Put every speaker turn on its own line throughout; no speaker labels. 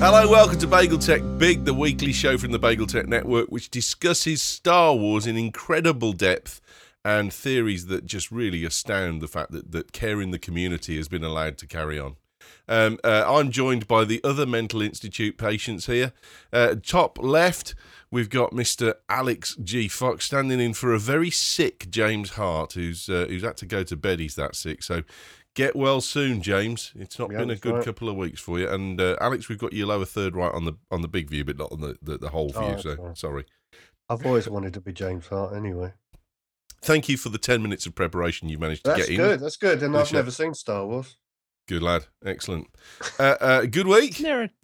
Hello, welcome to Bagel Tech Big, the weekly show from the Bagel Tech Network, which discusses Star Wars in incredible depth and theories that just really astound the fact that care in the community has been allowed to carry on. I'm joined by the other Mental Institute patients here. Top left, we've got Mr. Alex G. Fox standing in for a very sick James Hart, who's had to go to bed. He's that sick, so get well soon, James. It's not been a good couple of weeks for you. And Alex, we've got your lower third right on the big view, but not on the whole view. So
right.
Sorry.
I've always wanted to be James Hart anyway.
Thank you for the 10 minutes of preparation you managed to get in.
That's good. And I've never seen Star Wars.
Good lad. Excellent. Good week?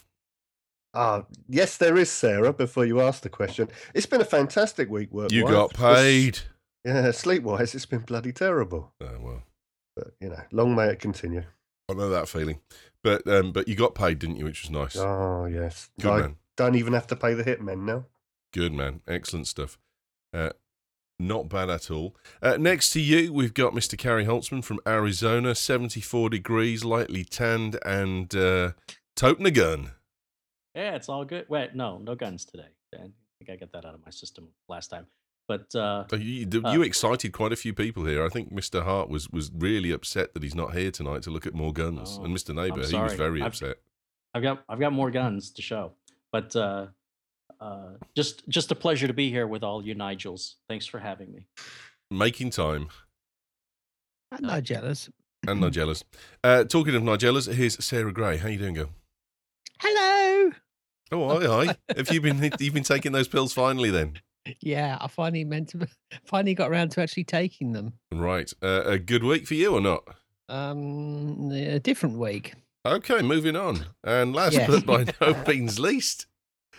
Yes, there is, Sarah, before you ask the question. It's been a fantastic week work-wise.
You got paid.
Yeah, sleep-wise, it's been bloody terrible.
Oh, well.
But, long may it continue.
I know that feeling. But you got paid, didn't you, which was nice.
Oh, yes.
Good man.
Don't even have to pay the hitmen now.
Good man. Excellent stuff. Not bad at all. Next to you, we've got Mr. Carrie Holtzman from Arizona, 74 degrees, lightly tanned, and toting a gun.
Yeah, it's all good. Wait, no guns today. I think I got that out of my system last time. But
you excited quite a few people here. I think Mr. Hart was really upset that he's not here tonight to look at more guns. And Mr. Neighbour, he was very upset.
I've got more guns to show. But just a pleasure to be here with all you Nigels. Thanks for having me.
Making time.
I'm not jealous.
And Nigellas. Talking of Nigellas, here's Sarah Gray. How you doing, girl?
Hello.
Oh, hi. Have you've been taking those pills finally then?
Yeah, I finally got around to actually taking them.
Right. A good week for you or not?
A different week.
Okay, moving on. And last but by no means least,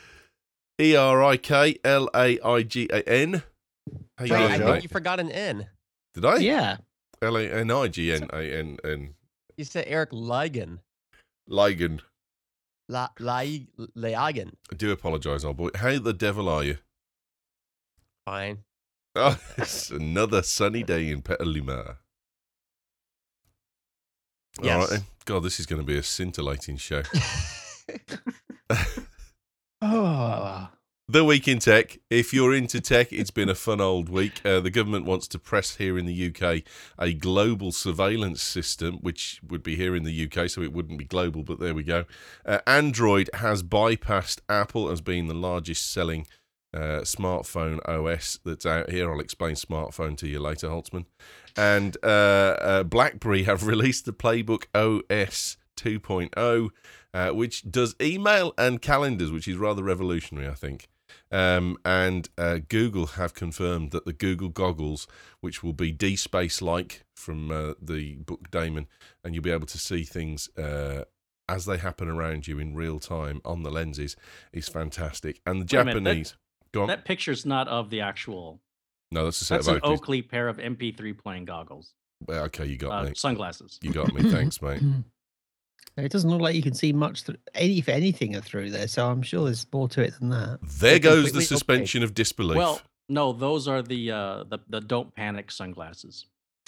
ErikLaigan. How you doing,
I
mate?
think you forgot an N.
Did I?
Yeah.
Laigann.
You said Eric Ligon.
Ligon.
Ligon.
I do apologise, old boy. How the devil are you?
Fine.
Oh, it's another sunny day in Petaluma.
Yes.
All right, then. God, this is going to be a scintillating show.
Oh.
The Week in Tech. If you're into tech, it's been a fun old week. The government wants to press here in the UK a global surveillance system, which would be here in the UK, so it wouldn't be global, but there we go. Android has bypassed Apple as being the largest selling smartphone OS that's out here. I'll explain smartphone to you later, Holtzman. And BlackBerry have released the Playbook OS 2.0, which does email and calendars, which is rather revolutionary, I think. And Google have confirmed that the Google goggles, which will be D-Space-like from the book Damon, and you'll be able to see things as they happen around you in real time on the lenses, is fantastic. And the Japanese... Go on.
That picture's not of the actual...
No, that's a set
That's
of
an Oakley pair of MP3 playing goggles.
Well, okay, you got me.
Sunglasses.
You got me. Thanks, mate.
It doesn't look like you can see much anything through there, so I'm sure there's more to it than that.
There goes the suspension of disbelief.
Well, no, those are the Don't Panic sunglasses.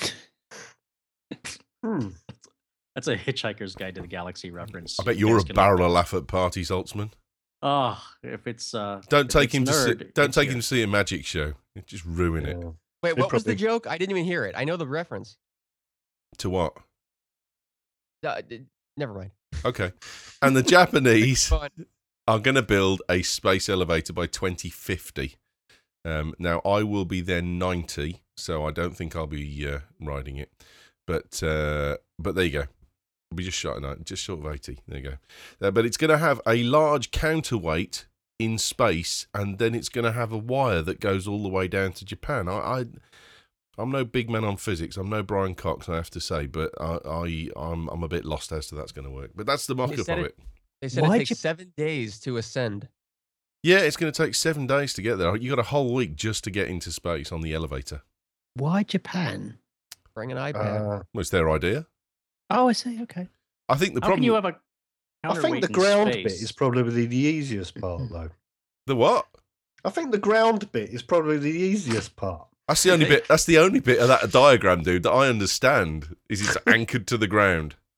That's a Hitchhiker's Guide to the Galaxy reference.
I bet you're a barrel of laugh at parties, Holtzman.
Oh, if it's
don't take him to see a magic show. You just ruin it.
Wait, what was the joke? I didn't even hear it. I know the reference.
To what?
Never mind.
Okay. And the Japanese are going to build a space elevator by 2050. Now, I will be then 90, so I don't think I'll be riding it. But there you go. I'll be just short of 80. There you go. But it's going to have a large counterweight in space, and then it's going to have a wire that goes all the way down to Japan. I'm no big man on physics. I'm no Brian Cox, I have to say, but I'm a bit lost as to that's going to work. But that's the mock-up of it.
They said it takes 7 days to ascend.
Yeah, it's going to take 7 days to get there. You got a whole week just to get into space on the elevator.
Why Japan?
Bring an iPad.
Was their idea?
Oh, I see. Okay.
I think the problem.
Can you have a
I think the ground bit is probably the easiest part, though.
The what?
I think the ground bit is probably the easiest part.
That's the only bit. That's the only bit of that diagram, dude, that I understand. Is it's anchored to the ground.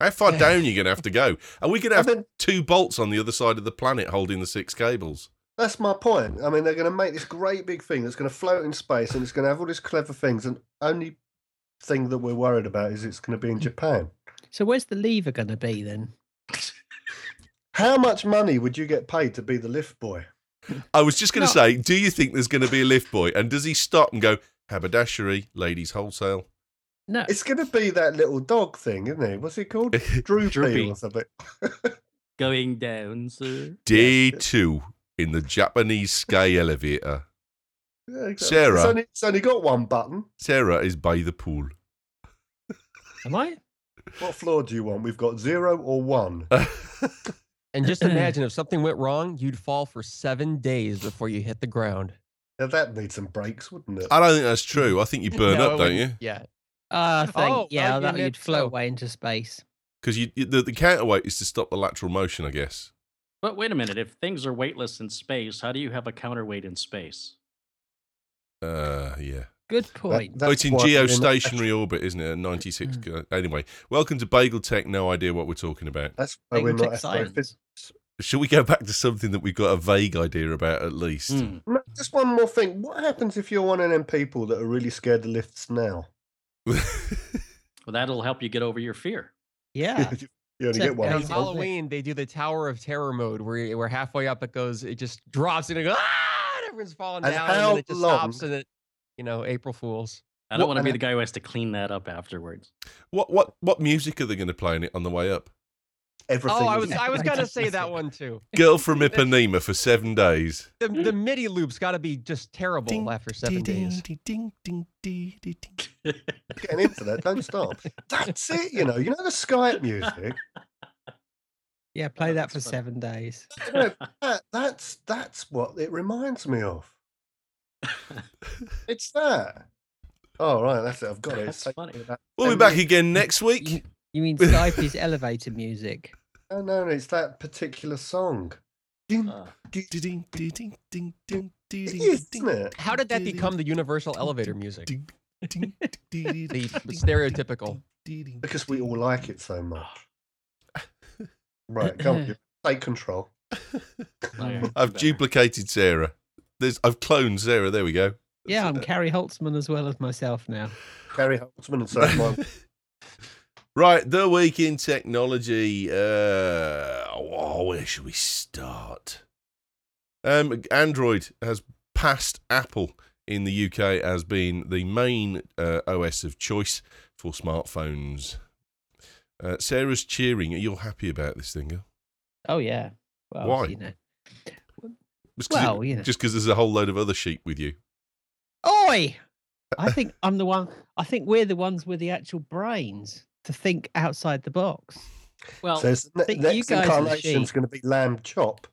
How far down are you going to have to go? Are we going to have 2 bolts on the other side of the planet holding the 6 cables?
That's my point. I mean, they're going to make this great big thing that's going to float in space and it's going to have all these clever things. And only thing that we're worried about is it's going to be in Japan.
So where's the lever going to be then?
How much money would you get paid to be the lift boy?
I was just going to say, do you think there's going to be a lift boy? And does he stop and go, haberdashery, ladies wholesale?
No.
It's going to be that little dog thing, isn't it? What's it called? Droopy or something.
Going down, sir.
D2 in the Japanese sky elevator.
Yeah, exactly.
Sarah.
It's only got one button.
Sarah is by the pool.
Am I?
What floor do you want? We've got 0 or 1.
And just imagine if something went wrong, you'd fall for 7 days before you hit the ground.
Now that needs some brakes, wouldn't it?
I don't think that's true. I think you burn up, don't you?
Yeah.
You'd float away into space.
Because the counterweight is to stop the lateral motion, I guess.
But wait a minute. If things are weightless in space, how do you have a counterweight in space?
Yeah.
Good point.
It's in geostationary orbit, isn't it? At 96. Anyway, welcome to Bagel Tech. No idea what we're talking about.
That's why we're not
science.
Should we go back to something that we've got a vague idea about at least?
Just one more thing. What happens if you're one of them people that are really scared of lifts now?
Well, that'll help you get over your fear.
Yeah.
You only get one.
On Halloween, they do the Tower of Terror mode where we're halfway up, it just drops and it goes, and everyone's falling down, and then it just stops, and it, April Fools.
I don't want to be the guy who has to clean that up afterwards.
What music are they going to play in it on the way up?
Everything.
Oh, I was gonna say that one too.
Girl from Ipanema for 7 days.
The MIDI loop's got to be just terrible after 7 days.
Getting into that, don't stop. That's it, you know the Skype music.
Yeah, play that for 7 days.
That's what it reminds me of. It's that. Oh, right, that's it. I've got it.
That's funny.
We'll be back again next week.
You mean Skype is elevator music?
No, it's that particular song. It is, isn't it?
How did that become the universal elevator music? the stereotypical.
Because we all like it so much. Right, come on, take control.
I've duplicated Sarah. I've cloned Sarah. There we go.
Yeah, I'm Carrie Holtzman as well as myself now.
Carrie Holtzman and so am I.
Right, the week in technology. Where should we start? Android has passed Apple in the UK as being the main OS of choice for smartphones. Sarah's cheering. Are you happy about this thing, girl?
Oh, yeah. Well,
why? Just because there's a whole load of other sheep with you.
Oi! I think I'm the one. I think we're the ones with the actual brains to think outside the box.
Well,
so next incarnation is going to be lamb chop.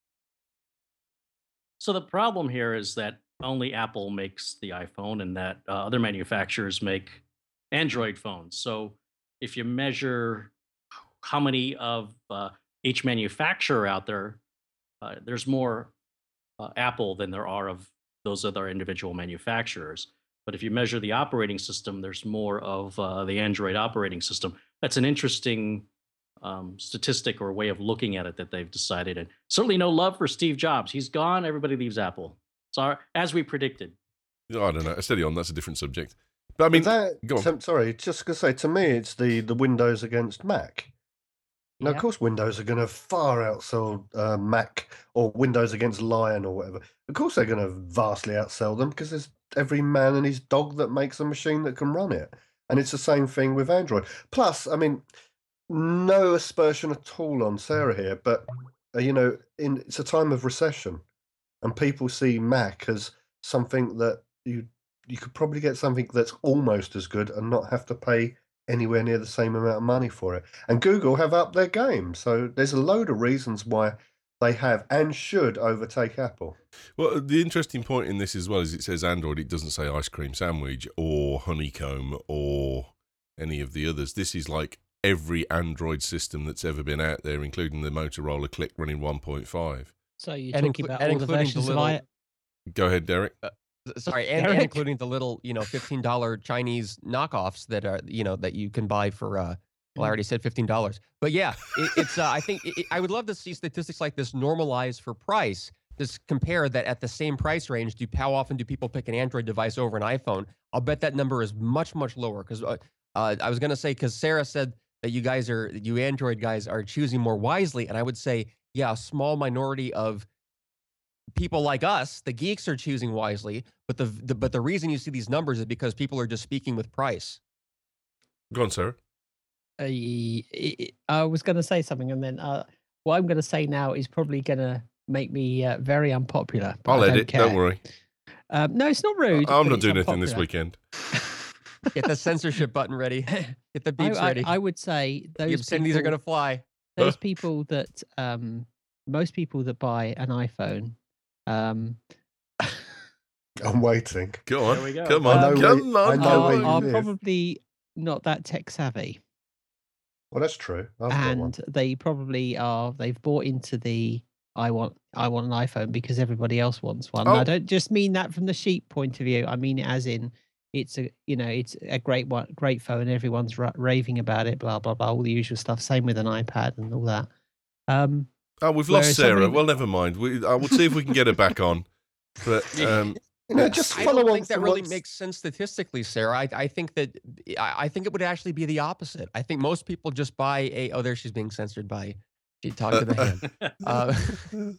So the problem here is that only Apple makes the iPhone, and that other manufacturers make Android phones. So if you measure how many of each manufacturer out there, there's more Apple than there are of those other individual manufacturers. But if you measure the operating system, there's more of the Android operating system. That's an interesting statistic or way of looking at it that they've decided. And certainly no love for Steve Jobs. He's gone. Everybody leaves Apple. So as we predicted.
I don't know. Steady on. That's a different subject. But I mean, go on.
Sorry, just going to say, to me, it's the Windows against Mac. Now, of course, Windows are going to far outsell Mac, or Windows against Lion or whatever. Of course, they're going to vastly outsell them because there's every man and his dog that makes a machine that can run it. And it's the same thing with Android. Plus, I mean, no aspersion at all on Sarah here, but, it's a time of recession. And people see Mac as something that you could probably get something that's almost as good and not have to pay anywhere near the same amount of money for it. And Google have upped their game. So there's a load of reasons why they have and should overtake Apple.
Well, the interesting point in this as well is it says Android. It doesn't say ice cream sandwich or honeycomb or any of the others. This is like every Android system that's ever been out there, including the Motorola Click running 1.5.
So you're talking about all the versions of it?
Go ahead, Derek.
Sorry, and including the little, $15 Chinese knockoffs that are, that you can buy for Well, I already said $15. But yeah, it's. I think I would love to see statistics like this normalized for price. Just compare that at the same price range. How often do people pick an Android device over an iPhone? I'll bet that number is much, much lower. Because I was going to say, because Sarah said that you Android guys are choosing more wisely, and I would say, yeah, a small minority of people like us, the geeks, are choosing wisely. But the reason you see these numbers is because people are just speaking with price.
Go on, Sarah.
I was going to say something, and then what I'm going to say now is probably going to make me very unpopular. But
I'll
I
edit. Don't worry.
No, it's not rude.
I'm not doing anything this weekend.
Get the censorship button ready. Get the beeps ready.
I would say those
the obscenities are going to fly.
Those people that most people that buy an iPhone.
I'm waiting.
Go on.
There we go.
Come on. Come on.
Are probably not that tech savvy.
Well, that's true.
And they probably are. They've bought into the I want an iPhone because everybody else wants one. I don't just mean that from the sheep point of view. I mean it as in it's a great phone. Everyone's raving about it. Blah blah blah. All the usual stuff. Same with an iPad and all that.
We've lost Sarah. Well, never mind. I will see if we can get her back on. But
just follow
I don't
on.
think that really makes sense statistically, Sarah. I think that I think it would actually be the opposite. I think most people just buy there she's being censored by. She talked to the hand.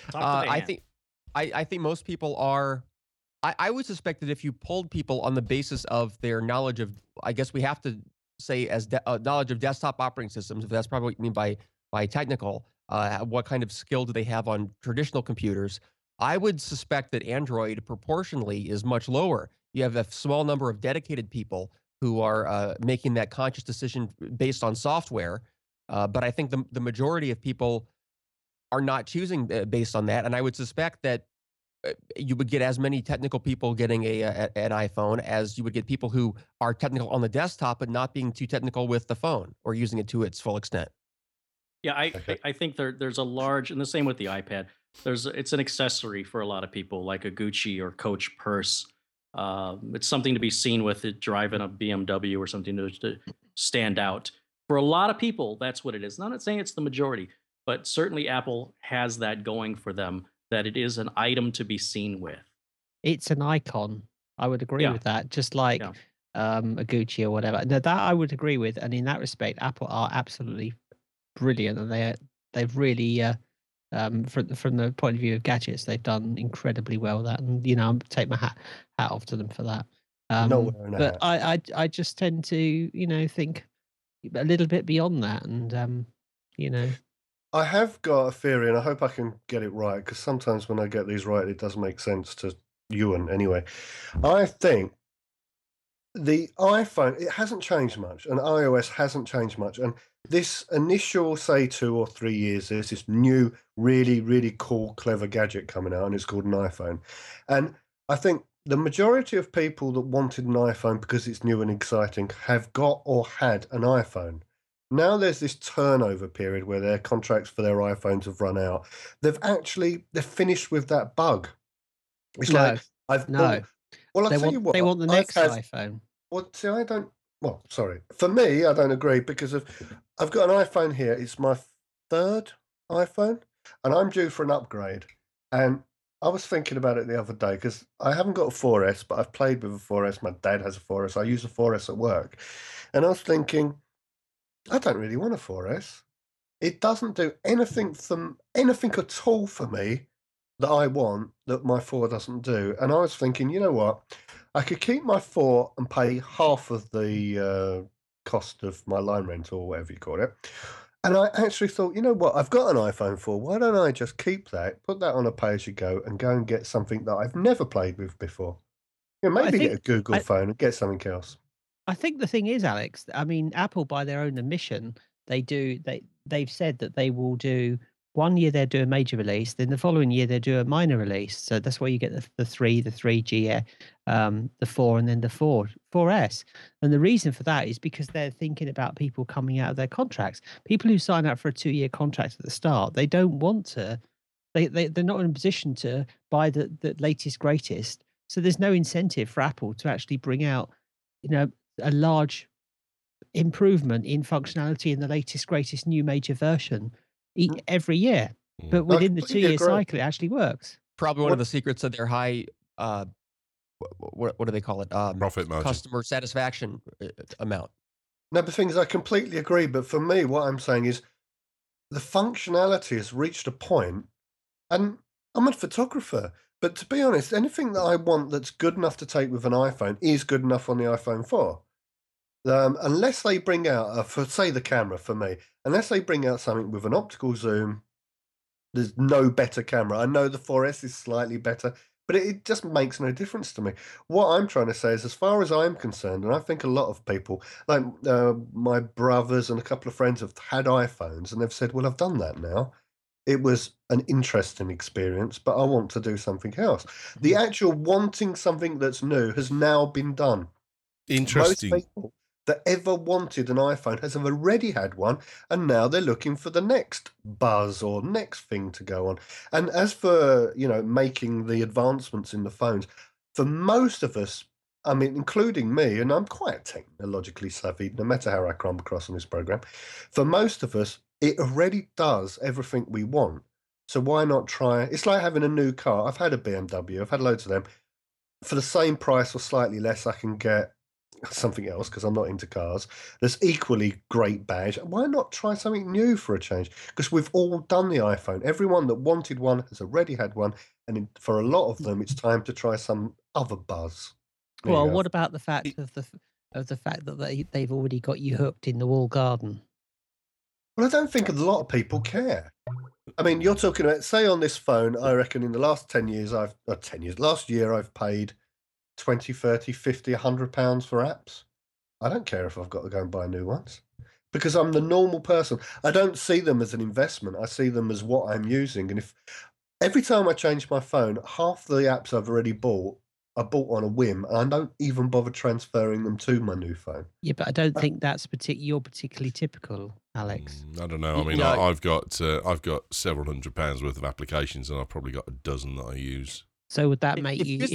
I think most people are. I would suspect that if you polled people on the basis of their knowledge of, I guess we have to say as knowledge of desktop operating systems, if that's probably what you mean by technical, what kind of skill do they have on traditional computers? I would suspect that Android proportionally is much lower. You have a small number of dedicated people who are making that conscious decision based on software. But I think the majority of people are not choosing based on that. And I would suspect that you would get as many technical people getting an iPhone as you would get people who are technical on the desktop but not being too technical with the phone or using it to its full extent.
Yeah, I think there's a large, and the same with the iPad. It's an accessory for a lot of people, like a Gucci or Coach purse. It's something to be seen with it driving a BMW or something to stand out. For a lot of people, that's what it is. I'm not saying it's the majority, but certainly Apple has that going for them, that it is an item to be seen with.
It's an icon. I would agree with that. Just like a Gucci or whatever. Now, that I would agree with. And in that respect, Apple are absolutely brilliant, and they've really from the point of view of gadgets, they've done incredibly well. That, and I take my hat off to them for that. But I just tend to think a little bit beyond that, and
I have got a theory, and I hope I can get it right, because sometimes when I get these right, it does make sense to Ewan. Anyway, I think the iPhone, it hasn't changed much, and iOS hasn't changed much, and this initial, say, 2 or 3 years, there's this new, really, really cool, clever gadget coming out, and it's called an iPhone. And I think the majority of people that wanted an iPhone because it's new and exciting have got or had an iPhone. Now there's this turnover period where their contracts for their iPhones have run out. They're finished with that bug. It's like I've bought. Well, I'll tell you what.
They want the next iPhone.
Well, see, I don't. Well, sorry. For me, I don't agree because I've got an iPhone here. It's my 3rd iPhone, and I'm due for an upgrade. And I was thinking about it the other day because I haven't got a 4S, but I've played with a 4S. My dad has a 4S. I use a 4S at work. And I was thinking, I don't really want a 4S. It doesn't do anything at all for me that I want that my 4 doesn't do. And I was thinking, you know what? I could keep my 4 and pay half of the cost of my line rental or whatever you call it. And I actually thought, you know what? I've got an iPhone 4. Why don't I just keep that, put that on a pay-as-you-go, and go and get something that I've never played with before? Maybe get a Google phone and get something else.
I think the thing is, Alex, I mean, Apple, by their own admission, they've said that they will do 1 year they'll do a major release, then the following year they'll do a minor release. So that's why you get the 3G, the 4, and then the 4S. And the reason for that is because they're thinking about people coming out of their contracts. People who sign up for a 2-year contract at the start, they don't want to. They're not in a position to buy the latest, greatest. So there's no incentive for Apple to actually bring out, a large improvement in functionality in the latest, greatest new major version every year. But within the 2-year cycle, it actually works.
Probably one of the secrets of their high, what do they call it?
Profit margin.
Customer satisfaction amount.
No, but things I completely agree. But for me, what I'm saying is the functionality has reached a point, and I'm a photographer. But to be honest, anything that I want that's good enough to take with an iPhone is good enough on the iPhone 4. Unless they bring out, for say the camera for me, unless they bring out something with an optical zoom, there's no better camera. I know the 4S is slightly better, but it just makes no difference to me. What I'm trying to say is, as far as I'm concerned, and I think a lot of people, like my brothers and a couple of friends have had iPhones, and they've said, well, I've done that now. It was an interesting experience, but I want to do something else. The actual wanting something that's new has now been done.
Interesting.
Most people that ever wanted an iPhone have already had one, and now they're looking for the next buzz or next thing to go on. And as for, making the advancements in the phones, for most of us, I mean, including me, and I'm quite technologically savvy, no matter how I come across on this program, for most of us, it already does everything we want. So why not try? It's like having a new car. I've had a BMW. I've had loads of them. For the same price or slightly less, I can get something else because I'm not into cars. There's equally great badge. Why not try something new for a change? Because we've all done the iPhone. Everyone that wanted one has already had one. And for a lot of them, it's time to try some other buzz.
Well, what about the fact of the fact that they've already got you hooked in the walled garden?
Well, I don't think a lot of people care. I mean, you're talking about, say on this phone, I reckon in the last 10 years, last year I've paid 20, 30, 50, £100 for apps. I don't care if I've got to go and buy new ones because I'm the normal person. I don't see them as an investment. I see them as what I'm using. And if every time I change my phone, half the apps I've already bought, I bought on a whim, and I don't even bother transferring them to my new phone.
Yeah, but I don't think that's you're particularly typical, Alex.
I don't know. I mean, I've got several £100 worth of applications, and I've probably got a dozen that I use.
So would that make you?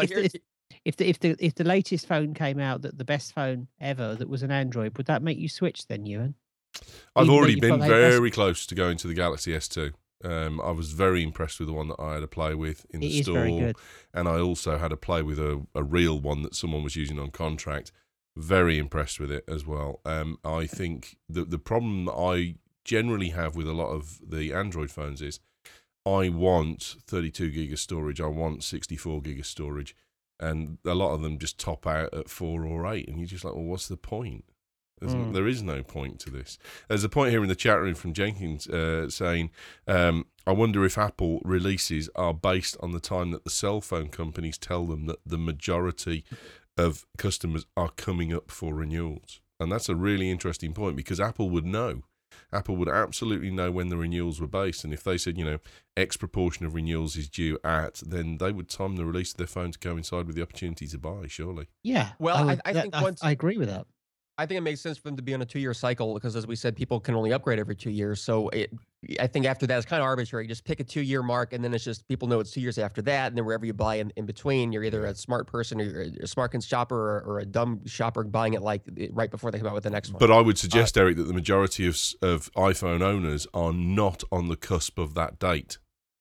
If the latest phone came out, that the best phone ever that was an Android, would that make you switch then, Ewan?
I've already been very close to going to the Galaxy S2. I was very impressed with the one that I had a play with in the store. It is very good. And I also had a play with a real one that someone was using on contract. Very impressed with it as well. I think the problem that I generally have with a lot of the Android phones is I want 32 gig of storage, I want 64 gig of storage, and a lot of them just top out at 4 or 8, and you're just like, well, what's the point? There is no point to this. There's a point here in the chat room from Jenkins saying, I wonder if Apple releases are based on the time that the cell phone companies tell them that the majority of customers are coming up for renewals. And that's a really interesting point because Apple would know. Apple would absolutely know when the renewals were based. And if they said, X proportion of renewals is due at, then they would time the release of their phone to coincide with the opportunity to buy, surely.
Yeah.
Well, I think
I agree with that.
I think it makes sense for them to be on a 2-year cycle because, as we said, people can only upgrade every 2 years. So I think after that, it's kind of arbitrary. Just pick a 2-year mark, and then it's just people know it's 2 years after that. And then wherever you buy in between, you're either a smart person or you're a smart shopper or a dumb shopper buying it like right before they come out with the next one.
But I would suggest, Eric, that the majority of iPhone owners are not on the cusp of that date.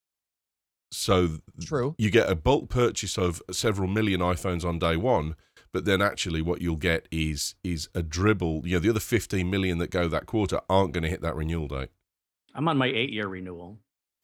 So
true,
you get a bulk purchase of several million iPhones on day one. But then actually what you'll get is a dribble. The other 15 million that go that quarter aren't going to hit that renewal date.
I'm on my 8-year renewal.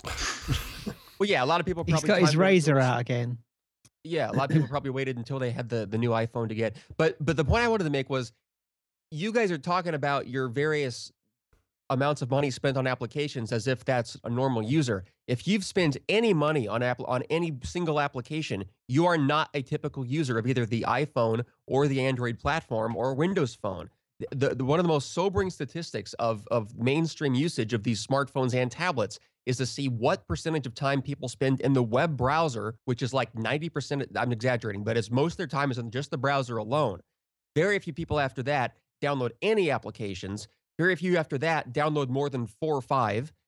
Well, yeah, a lot of people probably...
He's got his razor out again.
Yeah, a lot of people probably waited until they had the new iPhone to get. But the point I wanted to make was you guys are talking about your various amounts of money spent on applications as if that's a normal user. If you've spent any money on any single application, you are not a typical user of either the iPhone or the Android platform or Windows Phone. One of the most sobering statistics of mainstream usage of these smartphones and tablets is to see what percentage of time people spend in the web browser, which is like 90%, I'm exaggerating, but it's most of their time is in just the browser alone. Very few people after that download any applications. Very few after that download more than 4 or 5.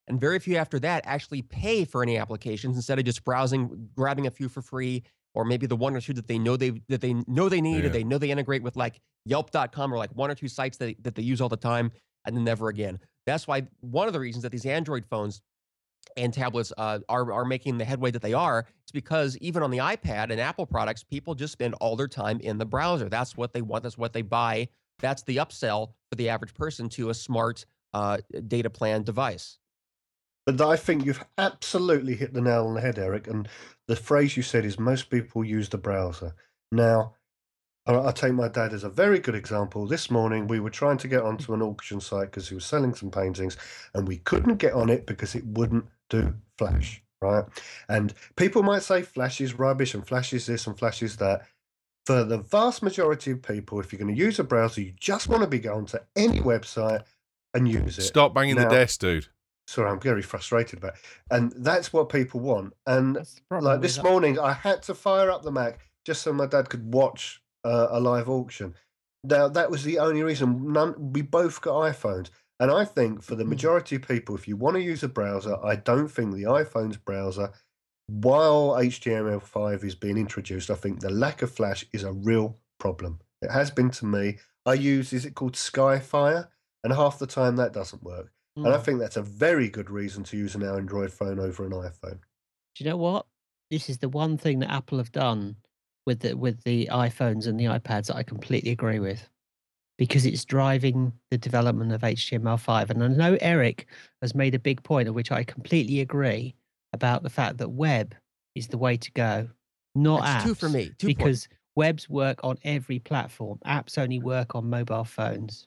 and very few after that actually pay for any applications instead of just browsing, grabbing a few for free, or maybe the one or two that they know they need, or they know they integrate with like Yelp.com or like one or two sites that they use all the time, and then never again. That's why one of the reasons that these Android phones and tablets are making the headway that they are. It's because even on the iPad and Apple products, people just spend all their time in the browser. That's what they want. That's what they buy. That's the upsell for the average person to a smart data plan device.
But I think you've absolutely hit the nail on the head, Eric. And the phrase you said is most people use the browser. Now, I'll take my dad as a very good example. This morning, we were trying to get onto an auction site because he was selling some paintings, and we couldn't get on it because it wouldn't do Flash, right? And people might say Flash is rubbish and Flash is this and Flash is that. For the vast majority of people, if you're going to use a browser, you just want to be going to any website and use it.
Stop banging the desk, dude.
Sorry, I'm very frustrated about it. And that's what people want. And like this morning, I had to fire up the Mac just so my dad could watch a live auction. Now, that was the only reason. We both got iPhones. And I think for the majority of people, if you want to use a browser, I don't think the iPhone's browser, while HTML5 is being introduced, I think the lack of Flash is a real problem. It has been to me. I use, is it called Skyfire? And half the time that doesn't work. And I think that's a very good reason to use an Android phone over an iPhone.
Do you know what? This is the one thing that Apple have done with the iPhones and the iPads that I completely agree with, because it's driving the development of HTML5. And I know Eric has made a big point, of which I completely agree, about the fact that web is the way to go, not
That's
apps.
two for me.
Because webs work on every platform. Apps only work on mobile phones.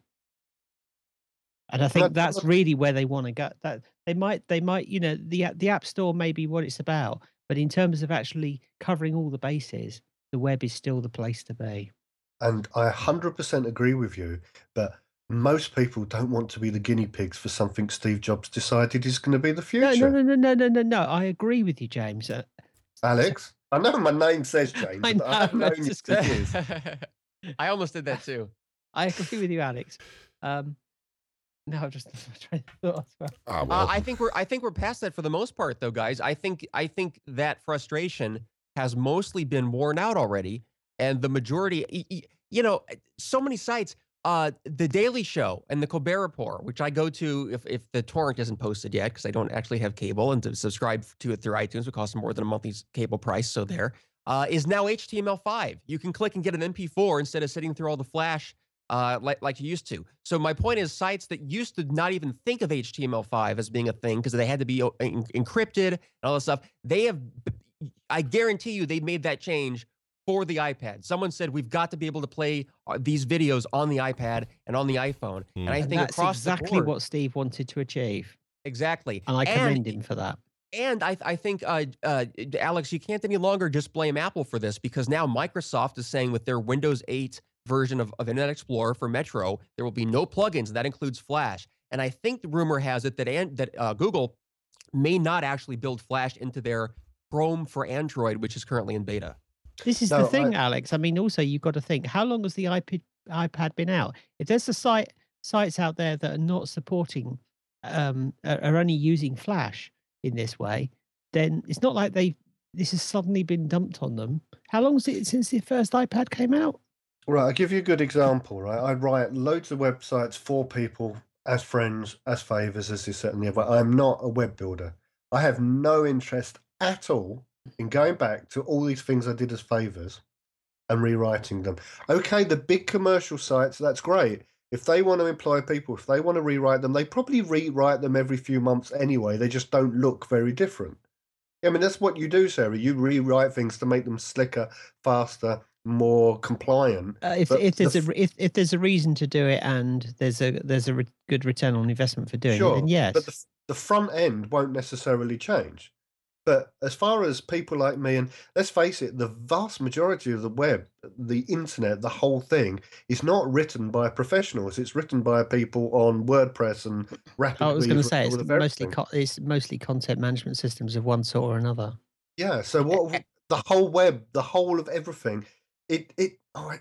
And I think that's really where they want to go. That they might, the App Store may be what it's about, but in terms of actually covering all the bases, the web is still the place to be.
And I 100% agree with you, but most people don't want to be the guinea pigs for something Steve Jobs decided is going to be the future.
No. I agree with you, James.
Alex, I know my name says James,
I
but I've known you for years.
I almost did that too.
I agree with you, Alex. No, I'm just trying to thought as well.
I think we're past that for the most part, though, guys. I think that frustration has mostly been worn out already, and the majority, so many sites. The Daily Show and the Colbert Report, which I go to if the torrent isn't posted yet, because I don't actually have cable, and to subscribe to it through iTunes would cost more than a monthly cable price. So is now HTML5. You can click and get an MP4 instead of sitting through all the Flash like you used to. So my point is, sites that used to not even think of HTML5 as being a thing because they had to be encrypted and all this stuff, I guarantee you they made that change for the iPad. Someone said we've got to be able to play these videos on the iPad and on the iPhone. And I think
that's
across
exactly
the board,
what Steve wanted to achieve.
Exactly.
And I commend him for that.
And I think, Alex, you can't any longer just blame Apple for this, because now Microsoft is saying with their Windows 8 version of Internet Explorer for Metro, there will be no plugins. That includes Flash. And I think the rumor has it that Google may not actually build Flash into their Chrome for Android, which is currently in beta.
This is the thing, Alex. I mean, also, you've got to think, how long has the iPad been out? If there's sites out there that are not supporting, are only using Flash in this way, then it's not like this has suddenly been dumped on them. How long is it since the first iPad came out?
Right, I'll give you a good example, right? I write loads of websites for people as friends, as favors, as this, that, and the other. I'm not a web builder. I have no interest at all in going back to all these things I did as favors and rewriting them. Okay, the big commercial sites, that's great. If they want to employ people, if they want to rewrite them, they probably rewrite them every few months anyway. They just don't look very different. I mean, that's what you do, Sarah. You rewrite things to make them slicker, faster, more compliant.
If there's a reason to do it and there's a good return on investment for doing it, then yes.
But the front end won't necessarily change. But as far as people like me, and let's face it, the vast majority of the web, the internet, the whole thing is not written by professionals. It's written by people on WordPress and rapidly.
I was going to say it's mostly content management systems of one sort or another.
Yeah. So what the whole web, the whole of everything, it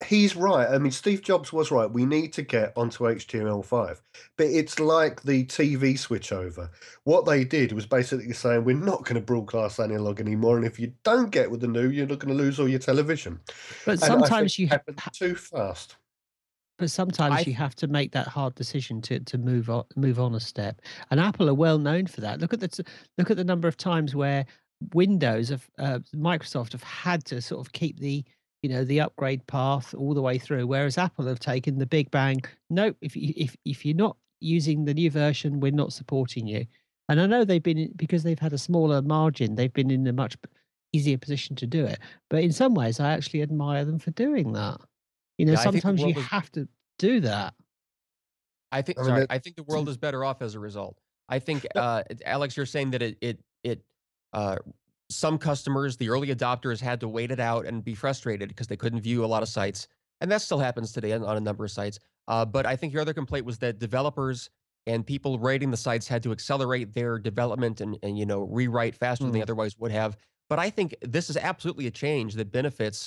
he's right. I mean, Steve Jobs was right. We need to get onto HTML5, but it's like the TV switchover. What they did was basically saying we're not going to broadcast analog anymore, and if you don't get with the new, you're not going to lose all your television.
But
And I think
sometimes
it happened too fast.
But sometimes you have to make that hard decision to move on a step. And Apple are well known for that. Look at the number of times where Microsoft have had to sort of keep the upgrade path all the way through, whereas Apple have taken the big bang. Nope, if you're not using the new version, we're not supporting you. And I know because they've had a smaller margin, they've been in a much easier position to do it. But in some ways, I actually admire them for doing that. Sometimes you have to do that.
I think the world is better off as a result. I think, Alex, you're saying that some customers, the early adopters, had to wait it out and be frustrated because they couldn't view a lot of sites, and that still happens today on a number of sites. But I think your other complaint was that developers and people writing the sites had to accelerate their development and rewrite faster than they otherwise would have. But I think this is absolutely a change that benefits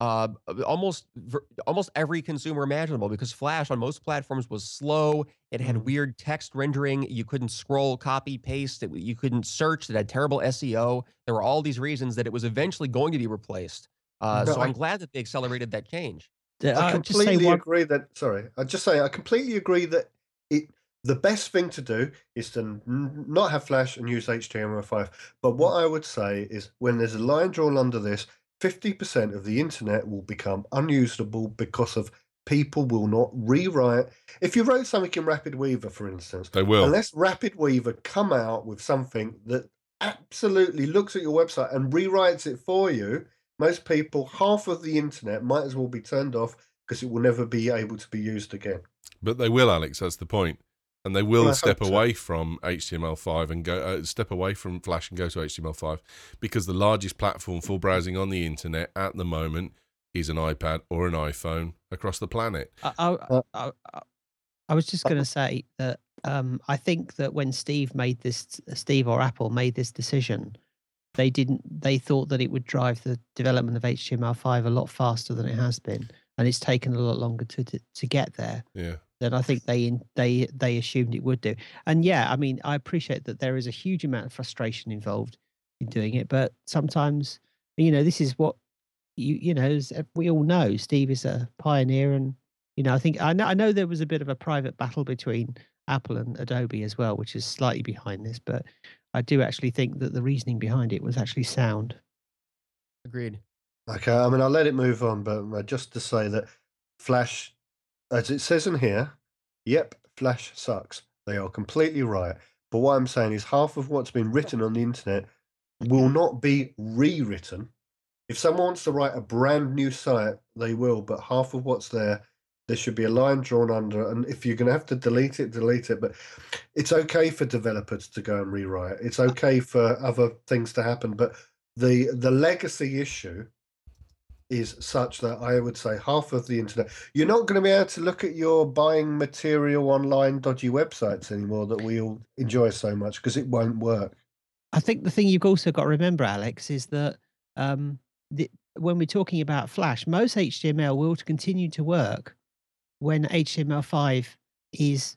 almost every consumer imaginable, because Flash on most platforms was slow. It had weird text rendering. You couldn't scroll, copy, paste. You couldn't search. It had terrible SEO. There were all these reasons that it was eventually going to be replaced. So I'm glad that they accelerated that change.
I completely agree that. Sorry, I completely agree that the best thing to do is to not have Flash and use HTML5. But what I would say is, when there's a line drawn under this, 50% of the internet will become unusable because of people will not rewrite. If you wrote something in Rapid Weaver, for instance,
they will.
Unless Rapid Weaver come out with something that absolutely looks at your website and rewrites it for you, most people, half of the internet might as well be turned off because it will never be able to be used again.
But they will, Alex. That's the point. And they will step away from HTML5 and go step away from Flash and go to HTML5, because the largest platform for browsing on the internet at the moment is an iPad or an iPhone across the planet.
I was just going to say that I think that when Steve or Apple made this decision, they thought that it would drive the development of HTML5 a lot faster than it has been, and it's taken a lot longer to get there.
Yeah.
Than I think they assumed it would do. And yeah, I mean, I appreciate that there is a huge amount of frustration involved in doing it, but sometimes, this is what as we all know, Steve is a pioneer, and I know there was a bit of a private battle between Apple and Adobe as well, which is slightly behind this, but I do actually think that the reasoning behind it was actually sound.
Agreed.
Okay, I mean, I'll let it move on, but just to say that Flash, as it says in here, yep, Flash sucks. They are completely right. But what I'm saying is, half of what's been written on the internet will not be rewritten. If someone wants to write a brand new site, they will, but half of what's there should be a line drawn under. And if you're going to have to delete it, delete it. But it's okay for developers to go and rewrite. It's okay for other things to happen. But the legacy issue is such that I would say half of the internet, you're not going to be able to look at your buying material online dodgy websites anymore that we all enjoy so much, because it won't work.
I think the thing you've also got to remember, Alex, is that when we're talking about Flash, most HTML will continue to work when HTML5 is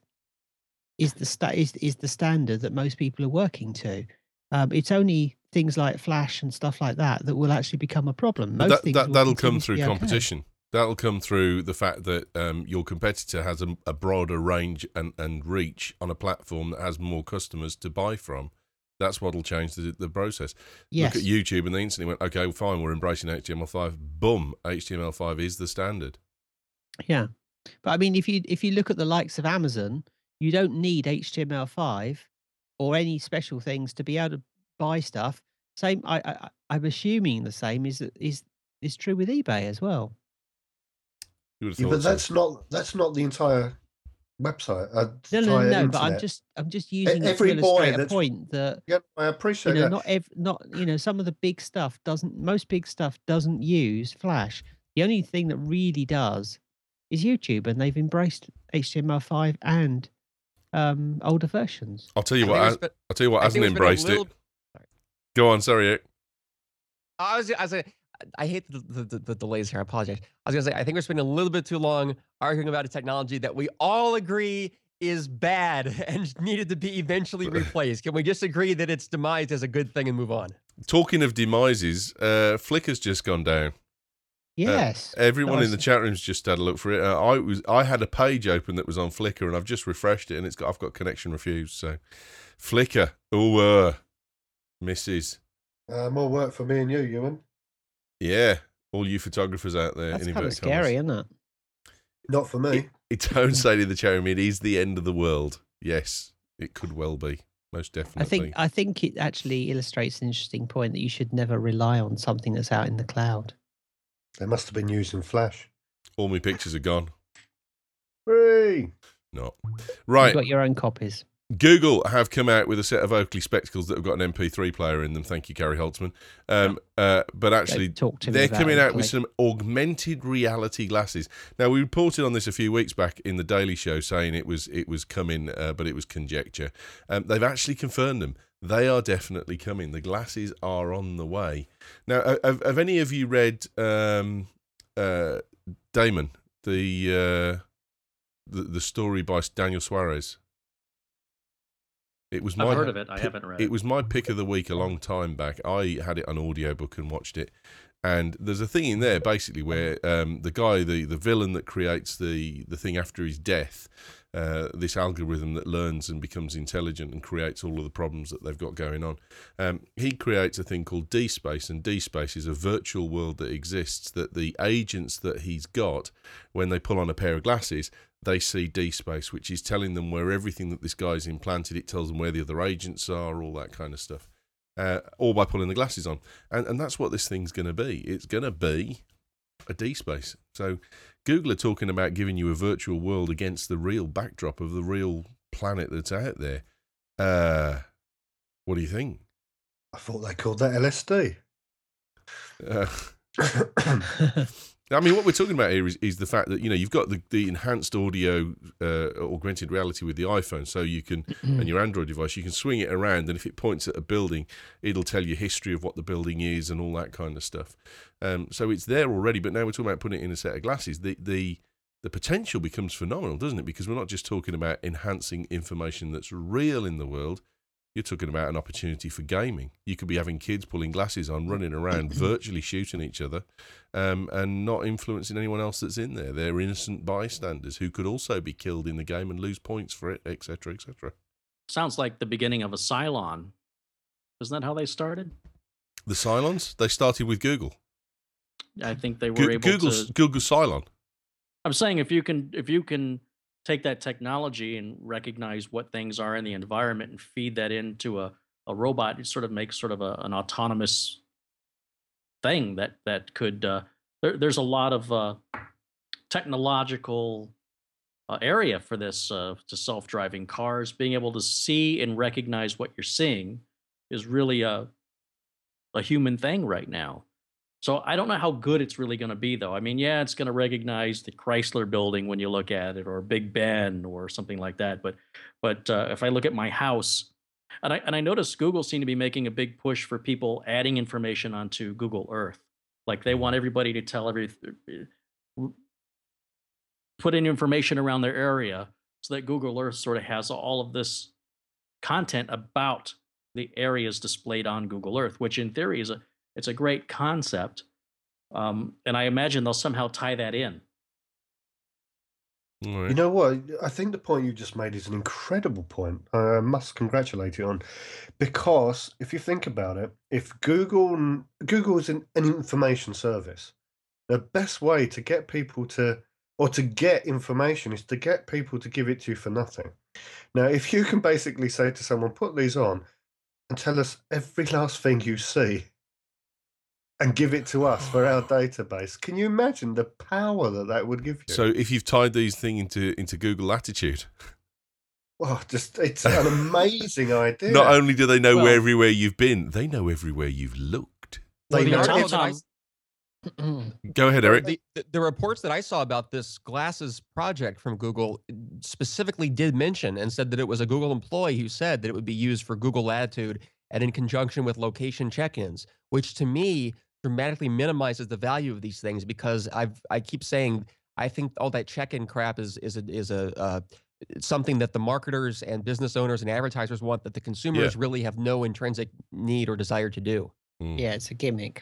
the standard that most people are working to. It's only things like Flash and stuff like that will actually become a problem.
That'll come through competition. Okay. That'll come through the fact that your competitor has a broader range and reach on a platform that has more customers to buy from. That's what'll change the process.
Yes.
Look at YouTube, and they instantly went, okay, fine, we're embracing HTML5. Boom, HTML5 is the standard.
Yeah. But I mean, if you look at the likes of Amazon, you don't need HTML5 or any special things to be able to buy stuff. Same, I'm assuming the same is true with eBay as well.
But that's not the entire website.
No. But I'm just using it to illustrate a point that.
Yeah, I appreciate that.
Not some of the big stuff most big stuff doesn't use Flash. The only thing that really does is YouTube, and they've embraced HTML5 and older versions.
I'll tell you what hasn't embraced it. Go on, sorry.
I I hate the delays here. I apologize. I was going to say, I think we're spending a little bit too long arguing about a technology that we all agree is bad and needed to be eventually replaced. Can we just agree that its demise is a good thing and move on?
Talking of demises, Flickr's just gone down.
Yes.
Everyone in the chat room's just had a look for it. I had a page open that was on Flickr, and I've just refreshed it, and I've got connection refused. So, Flickr, misses.
More work for me and you, Ewan.
Yeah, all you photographers out there.
That's kind of scary, isn't it?
Not for me.
It's own saying in the chat room, it is the end of the world. Yes, it could well be. Most definitely.
I think it actually illustrates an interesting point that you should never rely on something that's out in the cloud.
They must have been using Flash.
All my pictures are gone.
Free.
No. Right.
You've got your own copies.
Google have come out with a set of Oakley spectacles that have got an MP3 player in them. Thank you, Gary Holtzman. But actually, they're coming out with some augmented reality glasses. Now, we reported on this a few weeks back in the Daily Show, saying it was coming, but it was conjecture. They've actually confirmed them. They are definitely coming. The glasses are on the way. Now, have any of you read Damon, the story by Daniel Suarez?
I've heard of it. I haven't read it.
It was my pick of the week a long time back. I had it on audiobook and watched it. And there's a thing in there basically where the guy, the villain that creates the thing after his death, this algorithm that learns and becomes intelligent and creates all of the problems that they've got going on, he creates a thing called D-Space, and D-Space is a virtual world that exists that the agents that he's got, when they pull on a pair of glasses, they see D-Space, which is telling them where everything that this guy's implanted. It tells them where the other agents are, all that kind of stuff, all by pulling the glasses on. And that's what this thing's going to be. It's going to be a D-Space. So Google are talking about giving you a virtual world against the real backdrop of the real planet that's out there. What do you think?
I thought they called that LSD.
I mean, what we're talking about here is the fact that, you've got the enhanced audio augmented reality with the iPhone, so you can, and your Android device, you can swing it around, and if it points at a building, it'll tell you history of what the building is and all that kind of stuff. So it's there already, but now we're talking about putting it in a set of glasses. The potential becomes phenomenal, doesn't it? Because we're not just talking about enhancing information that's real in the world. You're talking about an opportunity for gaming. You could be having kids pulling glasses on, running around, virtually shooting each other, and not influencing anyone else that's in there. They're innocent bystanders who could also be killed in the game and lose points for it, etc., etc.
Sounds like the beginning of a Cylon. Isn't that how they started?
The Cylons? They started with Google.
I think they were able to...
Google Cylon.
I'm saying if you can take that technology and recognize what things are in the environment and feed that into a robot, it sort of makes sort of an autonomous thing that could there's a lot of technological area for this to self-driving cars. Being able to see and recognize what you're seeing is really a human thing right now. So I don't know how good it's really going to be, though. I mean, yeah, it's going to recognize the Chrysler Building when you look at it, or Big Ben, or something like that. But if I look at my house, and I noticed Google seemed to be making a big push for people adding information onto Google Earth. Like they want everybody to put in information around their area, so that Google Earth sort of has all of this content about the areas displayed on Google Earth, which in theory it's a great concept, and I imagine they'll somehow tie that in.
Right. You know what? I think the point you just made is an incredible point. I must congratulate you on, because if you think about it, if Google is an information service, the best way to get people to get information is to get people to give it to you for nothing. Now, if you can basically say to someone, put these on and tell us every last thing you see, and give it to us for our database. Can you imagine the power that would give you?
So if you've tied these things into Google Latitude.
Well, it's an amazing idea.
Not only do they know everywhere you've been, they know everywhere you've looked.
Go
ahead, Eric.
The reports that I saw about this glasses project from Google specifically did mention and said that it was a Google employee who said that it would be used for Google Latitude and in conjunction with location check-ins, which to me dramatically minimizes the value of these things because I keep saying I think all that check-in crap is something that the marketers and business owners and advertisers want that the consumers really have no intrinsic need or desire to do.
Yeah, it's a gimmick.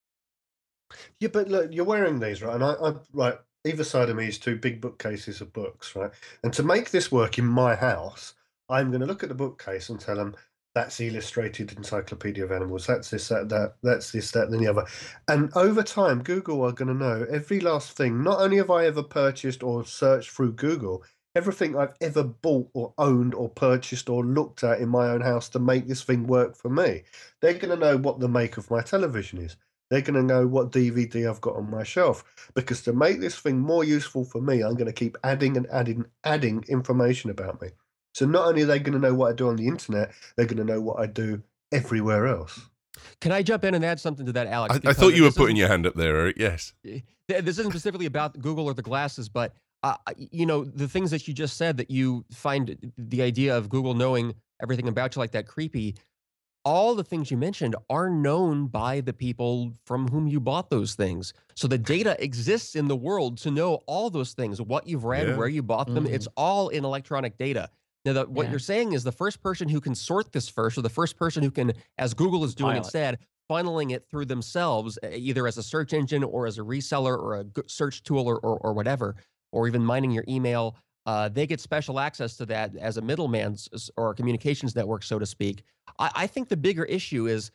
Yeah, but look, you're wearing these, right? And I right, either side of me is two big bookcases of books, right? And to make this work in my house, I'm going to look at the bookcase and tell them that's Illustrated Encyclopedia of Animals. That's this, that, that's this, that, and the other. And over time, Google are going to know every last thing. Not only have I ever purchased or searched through Google, everything I've ever bought or owned or purchased or looked at in my own house to make this thing work for me. They're going to know what the make of my television is. They're going to know what DVD I've got on my shelf, because to make this thing more useful for me, I'm going to keep adding and adding information about me. So not only are they going to know what I do on the internet, they're going to know what I do everywhere else.
Can I jump in and add something to that, Alex?
I thought you were putting your hand up there, Eric. Yes.
This isn't specifically about Google or the glasses, but the things that you just said, that you find the idea of Google knowing everything about you like that creepy. All the things you mentioned are known by the people from whom you bought those things. So the data exists in the world to know all those things, what you've read, where you bought them. It's all in electronic data. Now, what you're saying is the first person who can sort this first, or the first person who can, as Google is doing instead, funneling it through themselves, either as a search engine or as a reseller or a search tool or whatever, or even mining your email, they get special access to that as a middleman or a communications network, so to speak. I think the bigger issue is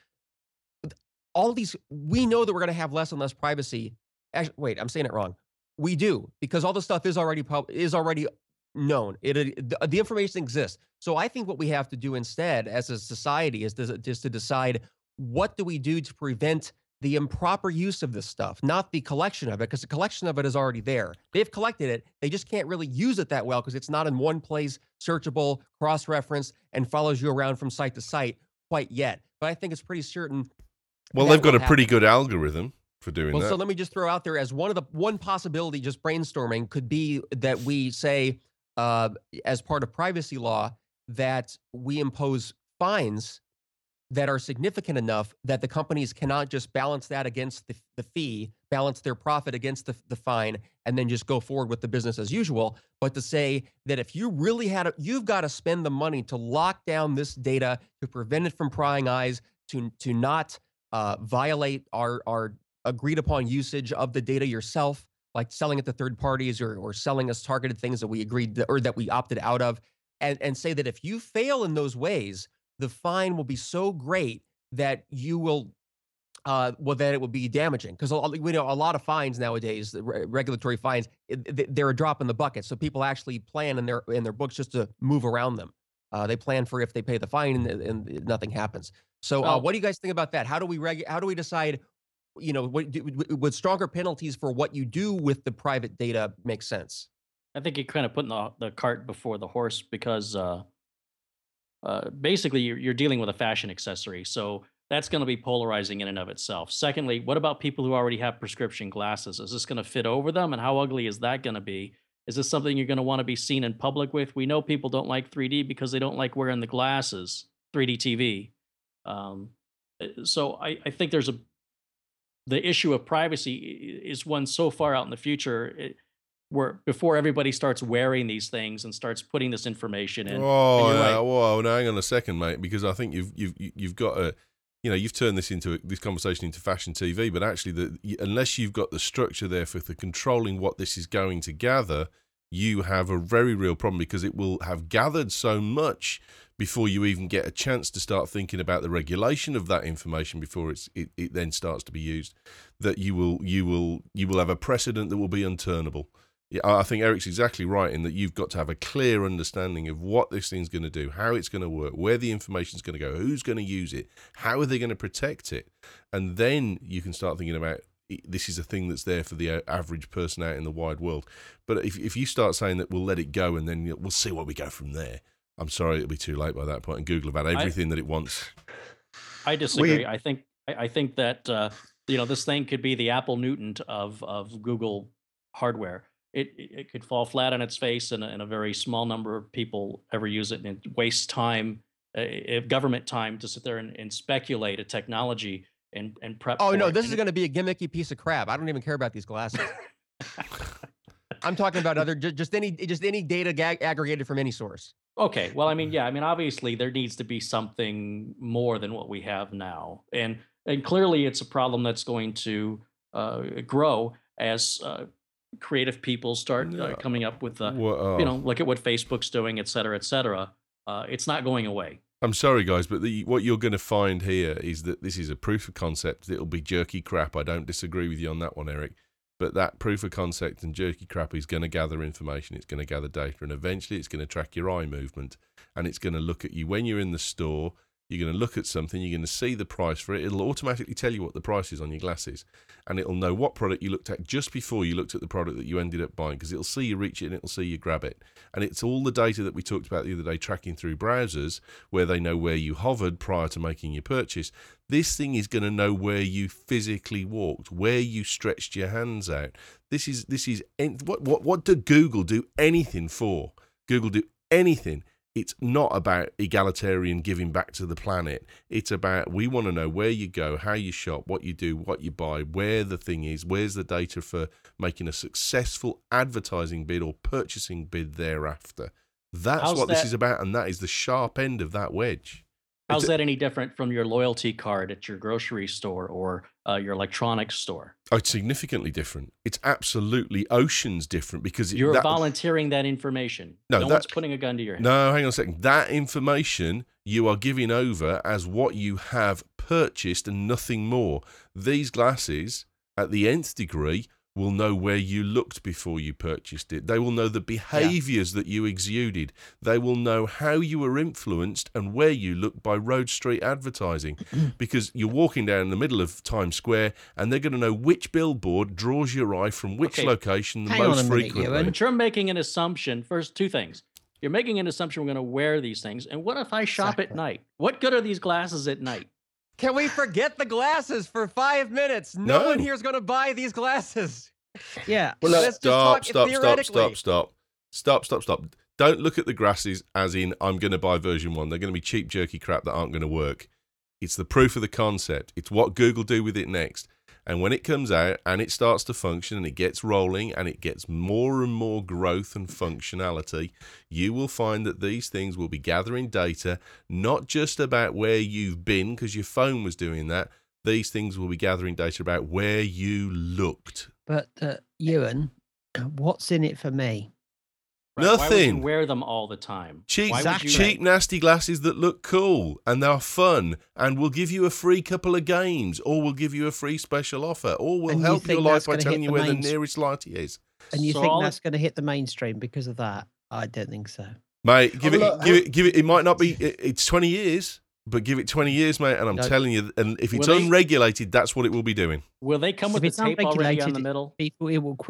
all these, we know that we're going to have less and less privacy. Actually, wait, I'm saying it wrong. We do, because all this stuff is already known. The information exists. So I think what we have to do instead as a society is to decide, what do we do to prevent the improper use of this stuff, not the collection of it, because the collection of it is already there. They've collected it. They just can't really use it that well because it's not in one place, searchable, cross-referenced, and follows you around from site to site quite yet. But I think it's pretty certain.
Well, they've got a pretty good algorithm for doing that.
So let me just throw out there as one possibility, just brainstorming, could be that we say, as part of privacy law, that we impose fines that are significant enough that the companies cannot just balance that against the fee, balance their profit against the fine, and then just go forward with the business as usual. But to say that if you really you've got to spend the money to lock down this data, to prevent it from prying eyes, to not violate our agreed upon usage of the data yourself, like selling it to third parties or selling us targeted things that we agreed to, or that we opted out of, and say that if you fail in those ways, the fine will be so great that you will, that it will be damaging. Because we know a lot of fines nowadays, regulatory fines, they're a drop in the bucket. So people actually plan in their books just to move around them. They plan for if they pay the fine and nothing happens. So what do you guys think about that? How do we decide, would stronger penalties for what you do with the private data make sense?
I think you're kind of putting the cart before the horse, because basically you're dealing with a fashion accessory. So that's going to be polarizing in and of itself. Secondly, what about people who already have prescription glasses? Is this going to fit over them? And how ugly is that going to be? Is this something you're going to want to be seen in public with? We know people don't like 3D because they don't like wearing the glasses, 3D TV. So I think the issue of privacy is one so far out in the future, where before everybody starts wearing these things and starts putting this information in.
Whoa, now hang on a second, mate, because I think you've got a, you've turned this conversation into fashion TV, but actually, unless you've got the structure there for controlling what this is going to gather, you have a very real problem, because it will have gathered so much before you even get a chance to start thinking about the regulation of that information before it then starts to be used, that you will have a precedent that will be unturnable. Yeah, I think Eric's exactly right in that you've got to have a clear understanding of what this thing's going to do, how it's going to work, where the information's going to go, who's going to use it, how are they going to protect it, and then you can start thinking about, this is a thing that's there for the average person out in the wide world. But if you start saying that we'll let it go and then we'll see where we go from there, I'm sorry, it'll be too late by that point, and Google have had everything that it wants.
I disagree. I think that this thing could be the Apple Newton of Google hardware. It could fall flat on its face, and a very small number of people ever use it, and it wastes time, government time, to sit there and speculate a technology and prep.
Oh
for
no,
it.
this
And
is going to be a gimmicky piece of crap. I don't even care about these glasses. I'm talking about other just any data aggregated from any source.
Okay. Well, I mean, yeah. I mean, obviously, there needs to be something more than what we have now, and clearly, it's a problem that's going to grow as creative people start coming up with, look at what Facebook's doing, et cetera, et cetera. It's not going away.
I'm sorry, guys, but what you're going to find here is that this is a proof of concept. It'll be jerky crap. I don't disagree with you on that one, Eric. But that proof of concept and jerky crap is going to gather information. It's going to gather data. And eventually it's going to track your eye movement. And it's going to look at you when you're in the store. You're going to look at something. You're going to see the price for it. It'll automatically tell you what the price is on your glasses. And it'll know what product you looked at just before you looked at the product that you ended up buying, because it'll see you reach it and it'll see you grab it. And it's all the data that we talked about the other day, tracking through browsers, where they know where you hovered prior to making your purchase. This thing is going to know where you physically walked, where you stretched your hands out. This is what did Google do anything for? Google do anything. It's not about egalitarian giving back to the planet. It's about, we want to know where you go, how you shop, what you do, what you buy, where the thing is, where's the data for making a successful advertising bid or purchasing bid thereafter. That's what this is about, and that is the sharp end of that wedge.
How's that any different from your loyalty card at your grocery store or your electronics store?
Oh, it's significantly different. It's absolutely oceans different, because
you're volunteering that information. No one's putting a gun to your head.
No, hang on a second. That information you are giving over as what you have purchased and nothing more. These glasses, at the nth degree, will know where you looked before you purchased it. They will know the behaviours that you exuded. They will know how you were influenced and where you looked by Road Street advertising, because you're walking down the middle of Times Square and they're going to know which billboard draws your eye from which location the most frequently.
But you're making an assumption. First, two things. You're making an assumption we're going to wear these things. And what if I shop at night? What good are these glasses at night?
Can we forget the glasses for 5 minutes? No one here is going to buy these glasses.
Yeah.
Well, let's stop. Don't look at the glasses as in, I'm going to buy version 1. They're going to be cheap, jerky crap that aren't going to work. It's the proof of the concept. It's what Google do with it next. And when it comes out and it starts to function and it gets rolling and it gets more and more growth and functionality, you will find that these things will be gathering data, not just about where you've been because your phone was doing that. These things will be gathering data about where you looked.
But Ewan, what's in it for me?
Right.
Nothing.
Why would you wear them all the time?
Cheap, nasty glasses that look cool and they're fun and will give you a free couple of games, or will give you a free special offer, or will help your life by telling you where the nearest light is.
And you think that's going to hit the mainstream because of that? I don't think so.
Mate, give it. It might not be. It's 20 years. But give it 20 years, mate, and I'm telling you, and if it's unregulated, that's what it will be doing.
Will they come with the tape already on the middle?
People,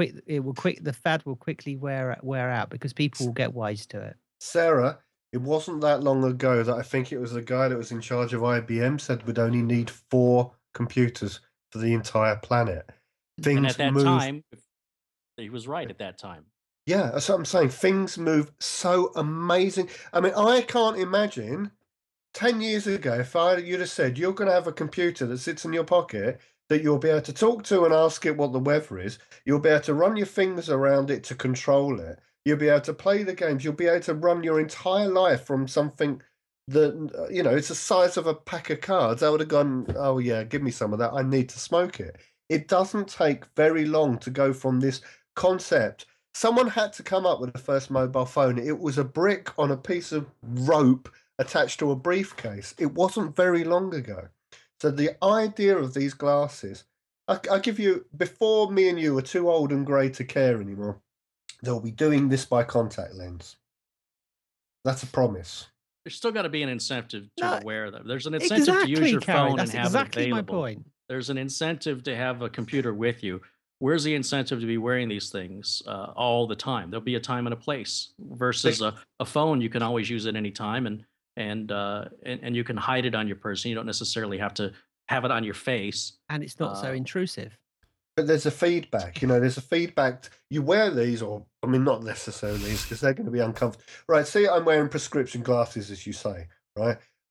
the fad will quickly wear out because people will get wise to it.
Sarah, it wasn't that long ago that I think it was the guy that was in charge of IBM said we'd only need 4 computers for the entire planet.
And at that time, he was right at that time.
Yeah, that's what I'm saying. Things move so amazing. I mean, I can't imagine 10 years ago, if you'd have said you're going to have a computer that sits in your pocket that you'll be able to talk to and ask it what the weather is, you'll be able to run your fingers around it to control it, you'll be able to play the games, you'll be able to run your entire life from something that, it's the size of a pack of cards, I would have gone, oh yeah, give me some of that, I need to smoke it. It doesn't take very long to go from this concept. Someone had to come up with the first mobile phone. It was a brick on a piece of rope attached to a briefcase. It wasn't very long ago. So the idea of these glasses, I give you, before me and you are too old and grey to care anymore, they'll be doing this by contact lens. That's a promise.
There's still got to be an incentive to wear them. There's an incentive to use your phone and have it available. My point. There's an incentive to have a computer with you. Where's the incentive to be wearing these things all the time? There'll be a time and a place versus a phone. You can always use it anytime, and you can hide it on your person. You don't necessarily have to have it on your face.
And it's not so intrusive.
But there's a feedback, there's a feedback. You wear these, or, I mean, not necessarily these, because they're going to be uncomfortable. Right, see, I'm wearing prescription glasses, as you say, right?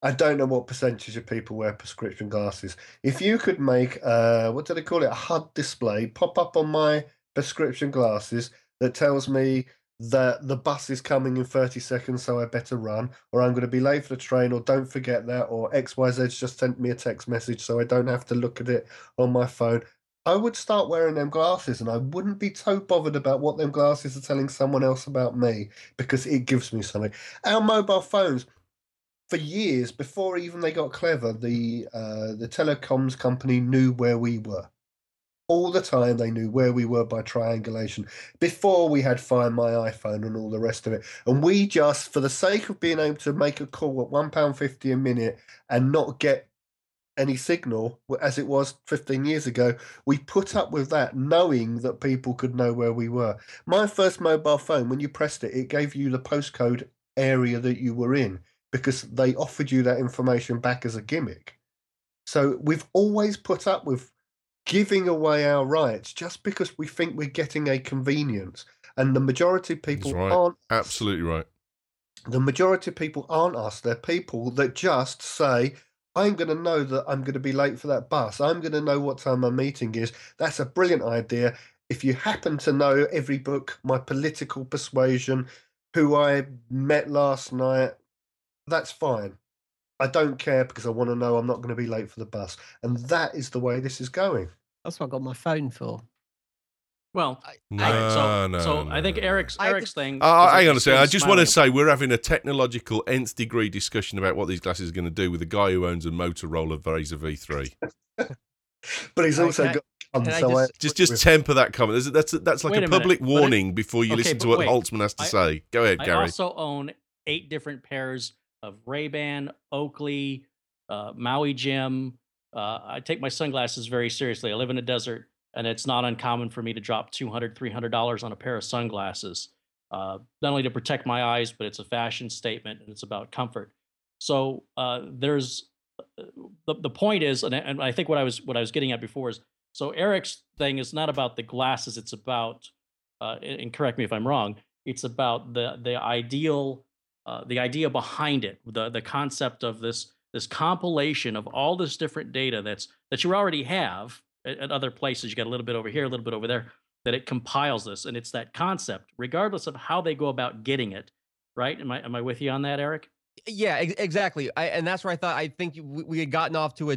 I don't know what percentage of people wear prescription glasses. If you could make, what do they call it, a HUD display pop up on my prescription glasses that tells me that the bus is coming in 30 seconds, so I better run, or I'm going to be late for the train, or don't forget that, or XYZ just sent me a text message so I don't have to look at it on my phone. I would start wearing them glasses, and I wouldn't be so bothered about what them glasses are telling someone else about me, because it gives me something. Our mobile phones, for years before even they got clever, the telecoms company knew where we were. All the time they knew where we were by triangulation before we had Find My iPhone and all the rest of it. And we just, for the sake of being able to make a call at £1.50 a minute and not get any signal, as it was 15 years ago, we put up with that, knowing that people could know where we were. My first mobile phone, when you pressed it, it gave you the postcode area that you were in, because they offered you that information back as a gimmick. So we've always put up with giving away our rights just because we think we're getting a convenience. And the majority of people aren't.
Absolutely right.
The majority of people aren't us. They're people that just say, I'm going to know that I'm going to be late for that bus. I'm going to know what time my meeting is. That's a brilliant idea. If you happen to know every book, my political persuasion, who I met last night, that's fine. I don't care, because I want to know I'm not going to be late for the bus. And that is the way this is going.
That's what I got my phone for.
Well,
No,
I think Eric's thing.
Hang on a second. I just want to say we're having a technological nth degree discussion about what these glasses are going to do with a guy who owns a Motorola Razr V3.
But he's also got.
Just temper that comment. That's like a public warning before you listen to what Holtzman has to say. Go ahead, Gary.
I also own 8 different pairs of Ray-Ban, Oakley, Maui Jim. I take my sunglasses very seriously. I live in a desert, and it's not uncommon for me to drop $200, $300 on a pair of sunglasses, not only to protect my eyes, but it's a fashion statement, and it's about comfort. So there's the point is, and I think what I was getting at before is, so Eric's thing is not about the glasses. It's about, and correct me if I'm wrong, it's about the idea behind it, the concept of this compilation of all this different data that you already have at other places. You got a little bit over here, a little bit over there, that it compiles this, and it's that concept, regardless of how they go about getting it. Right? Am I with you on that, Eric?
Yeah, exactly. And that's where I think we had gotten off to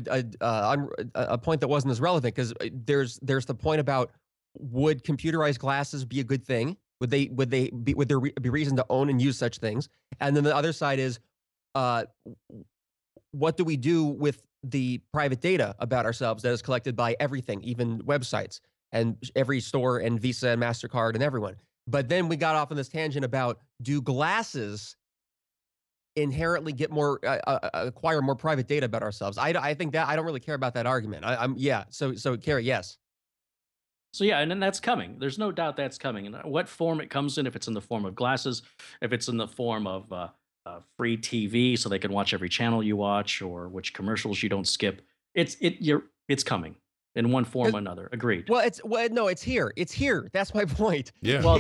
a point that wasn't as relevant, because there's the point about, would computerized glasses be a good thing? Would there be reason to own and use such things? And then the other side is, what do we do with the private data about ourselves that is collected by everything, even websites and every store and Visa and MasterCard and everyone? But then we got off on this tangent about, do glasses inherently get more acquire more private data about ourselves? I think that I don't really care about that argument. So Carrie, yes.
So yeah, and then that's coming. There's no doubt that's coming. And what form it comes in, if it's in the form of glasses, if it's in the form of free TV, so they can watch every channel you watch, or which commercials you don't skip, it's coming in one form or another. Agreed.
Well, it's here. It's here. That's my point.
Yeah.
Well,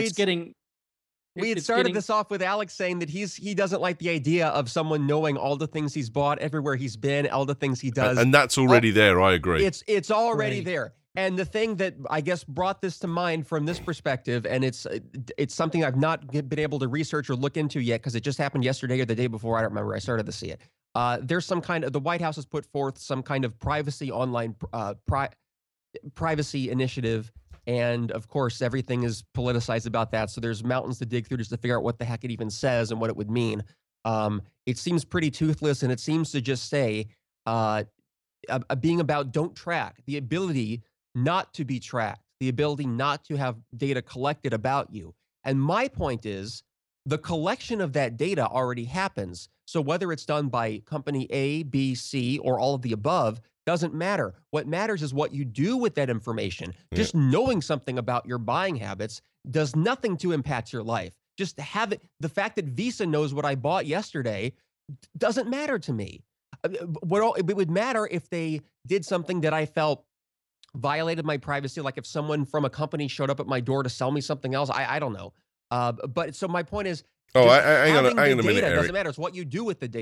we
had started this off with Alex saying that he doesn't like the idea of someone knowing all the things he's bought, everywhere he's been, all the things he does.
And that's already there. I agree.
It's already there. And the thing that I guess brought this to mind from this perspective, and it's something I've not been able to research or look into yet, because it just happened yesterday or the day before. I don't remember. I started to see it. There's some kind of, the White House has put forth some kind of privacy online privacy initiative. And of course, everything is politicized about that. So there's mountains to dig through just to figure out what the heck it even says and what it would mean. It seems pretty toothless, and it seems to just say being about don't track, the ability not to be tracked, the ability not to have data collected about you. And my point is, the collection of that data already happens. So whether it's done by company A, B, C, or all of the above, doesn't matter. What matters is what you do with that information. Yeah. Just knowing something about your buying habits does nothing to impact your life. Just to have it, the fact that Visa knows what I bought yesterday doesn't matter to me. It would matter if they did something that I felt violated my privacy, like if someone from a company showed up at my door to sell me something else. I don't know. But so my point is,
hang on a minute,
Eric.
Eric.
Doesn't matter. It's what you do with the data.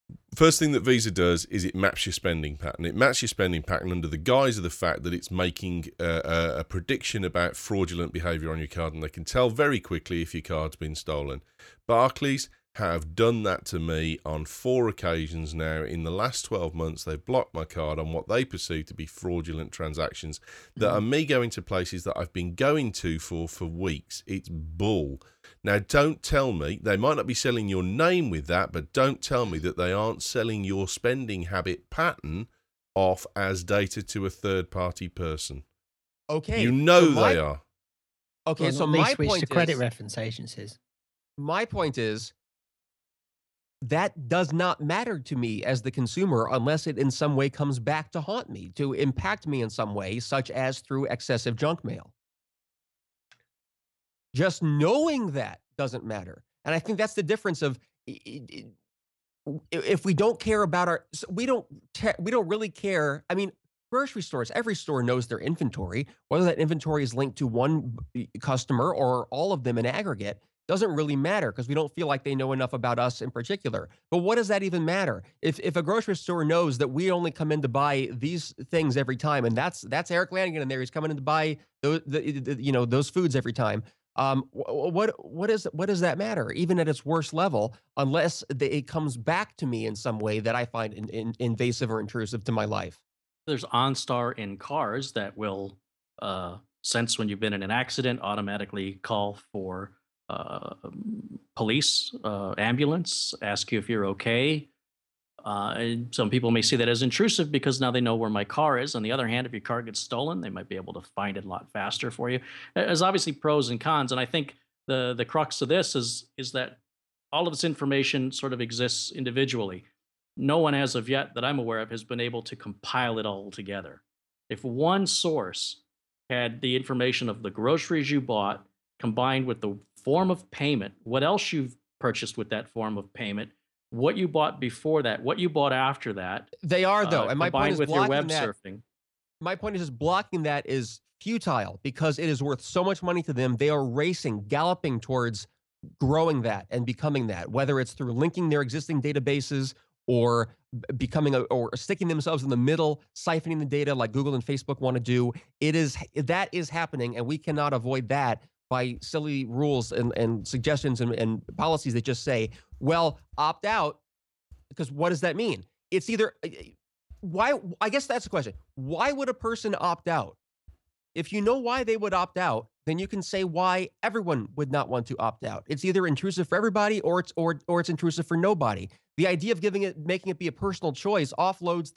First thing that Visa does is it maps your spending pattern. It maps your spending pattern under the guise of the fact that it's making a prediction about fraudulent behaviour on your card, and they can tell very quickly if your card's been stolen. Barclays have done that to me on 4 occasions now. In the last 12 months, they've blocked my card on what they perceive to be fraudulent transactions that are me going to places that I've been going to for weeks. It's bull. Now, don't tell me, they might not be selling your name with that, but don't tell me that they aren't selling your spending habit pattern off as data to a third-party person.
Okay.
You know they are.
Okay,
Well,
so
not
my
least which
point
the credit
is,
reference agencies.
my point is, that does not matter to me as the consumer unless it in some way comes back to haunt me, to impact me in some way, such as through excessive junk mail. Just knowing that doesn't matter. And I think that's the difference of if we don't care about we don't really care. I mean, grocery stores, every store knows their inventory. Whether that inventory is linked to one customer or all of them in aggregate doesn't really matter because we don't feel like they know enough about us in particular. But what does that even matter? If a grocery store knows that we only come in to buy these things every time, and that's Eric Lanigan in there, he's coming in to buy those foods every time. What does that matter? Even at its worst level, unless it comes back to me in some way that I find invasive or intrusive to my life.
There's OnStar in cars that will sense when you've been in an accident, automatically call for police, ambulance, ask you if you're okay. And some people may see that as intrusive because now they know where my car is. On the other hand, if your car gets stolen, they might be able to find it a lot faster for you. There's obviously pros and cons, and I think the crux of this is that all of this information sort of exists individually. No one as of yet that I'm aware of has been able to compile it all together. If one source had the information of the groceries you bought combined with the form of payment, what else you've purchased with that form of payment, what you bought before that, what you bought after that.
They are though, and my point is
with your web
that,
surfing.
My point is blocking that is futile because it is worth so much money to them. They are racing, galloping towards growing that and becoming that, whether it's through linking their existing databases or becoming or sticking themselves in the middle, siphoning the data like Google and Facebook want to do. That is happening, and we cannot avoid that by silly rules and suggestions and policies that just say, well, opt out, because what does that mean? It's either, why, I guess that's the question. Why would a person opt out? If you know why they would opt out, then you can say why everyone would not want to opt out. It's either intrusive for everybody or it's intrusive for nobody. The idea of making it be a personal choice offloads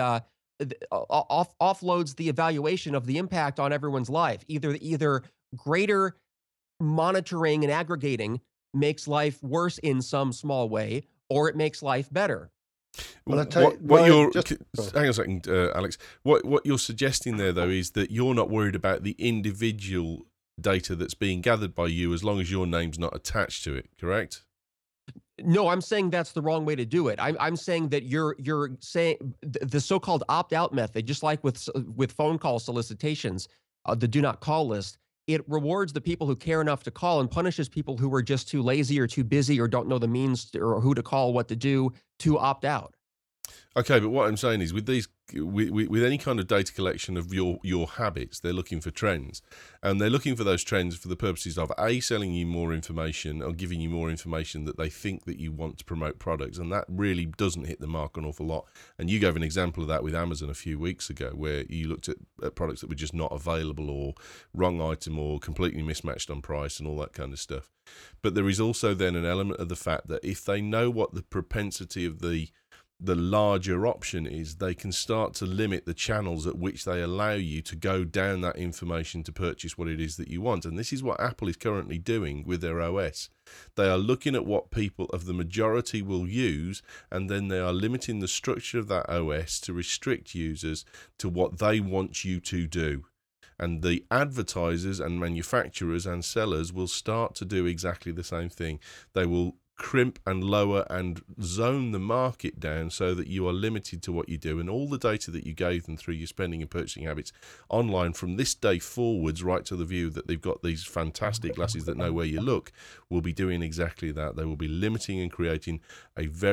offloads the evaluation of the impact on everyone's life. Either greater monitoring and aggregating makes life worse in some small way, or it makes life better.
Well,
hang on a second, Alex. What you're suggesting there, though, is that you're not worried about the individual data that's being gathered by you as long as your name's not attached to it, correct?
No, I'm saying that's the wrong way to do it. I'm saying that you're saying the so-called opt-out method, just like with phone call solicitations, the do not call list, it rewards the people who care enough to call and punishes people who are just too lazy or too busy or don't know the means or who to call, what to do, to opt out.
Okay, but what I'm saying is with these, with any kind of data collection of your habits, they're looking for trends, and they're looking for those trends for the purposes of selling you more information or giving you more information that they think that you want to promote products, and that really doesn't hit the mark an awful lot. And you gave an example of that with Amazon a few weeks ago, where you looked at products that were just not available or wrong item or completely mismatched on price and all that kind of stuff. But there is also then an element of the fact that if they know what the propensity of the larger option is, they can start to limit the channels at which they allow you to go down that information to purchase what it is that you want. And this is what Apple is currently doing with their OS. They are looking at what people of the majority will use, and then they are limiting the structure of that OS to restrict users to what they want you to do. And the advertisers and manufacturers and sellers will start to do exactly the same thing. They will crimp and lower and zone the market down so that you are limited to what you do, and all the data that you gave them through your spending and purchasing habits online from this day forwards right to the view that they've got these fantastic glasses that know where you look will be doing exactly that. They will be limiting and creating a very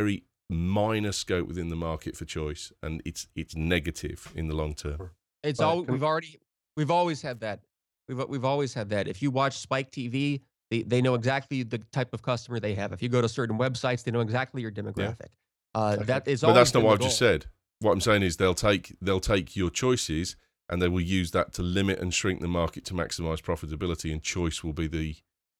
minor scope within the market for choice, and it's negative in the long term.
It's all we've always had that. We've always had that. If you watch Spike TV, they know exactly the type of customer they have. If you go to certain websites, they know exactly your demographic. That is,
but that's not what I've just said. What I'm saying is they'll take your choices and they will use that to limit and shrink the market to maximize profitability, and choice will be the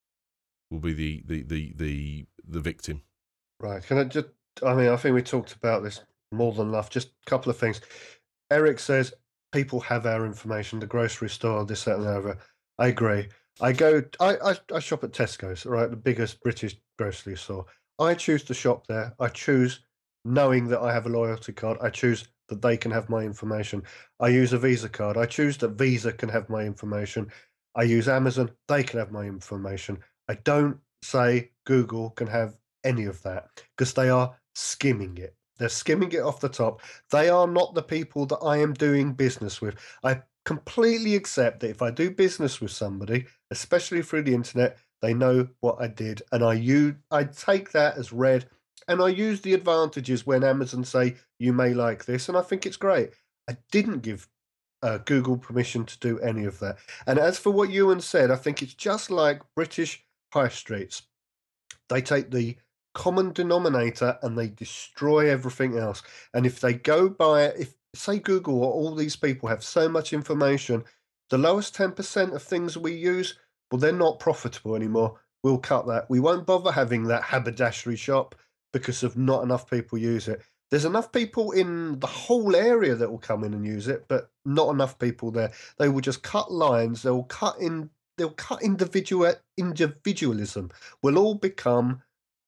victim.
Right. Can I just? I mean, I think we talked about this more than enough. Just a couple of things. Eric says people have our information. The grocery store, this, that, and the other. I agree. I shop at Tesco's, right, the biggest British grocery store. I choose to shop there. I choose knowing that I have a loyalty card. I choose that they can have my information. I use a Visa card. I choose that Visa can have my information. I use Amazon. They can have my information. I don't say Google can have any of that, because they are skimming it. They're skimming it off the top. They are not the people that I am doing business with. I completely accept that if I do business with somebody, especially through the internet, they know what I did, and I take that as read, and I use the advantages when Amazon say you may like this, and I think it's great. I didn't give Google permission to do any of that. And as for what Ewan said, I think it's just like British high streets. They take the common denominator and they destroy everything else. And if they go by it, if say Google or all these people have so much information, the lowest 10% of things we use, well, they're not profitable anymore. We'll cut that. We won't bother having that haberdashery shop because of not enough people use it. There's enough people in the whole area that will come in and use it, but not enough people there. They will just cut lines. They'll cut individualism. We'll all become,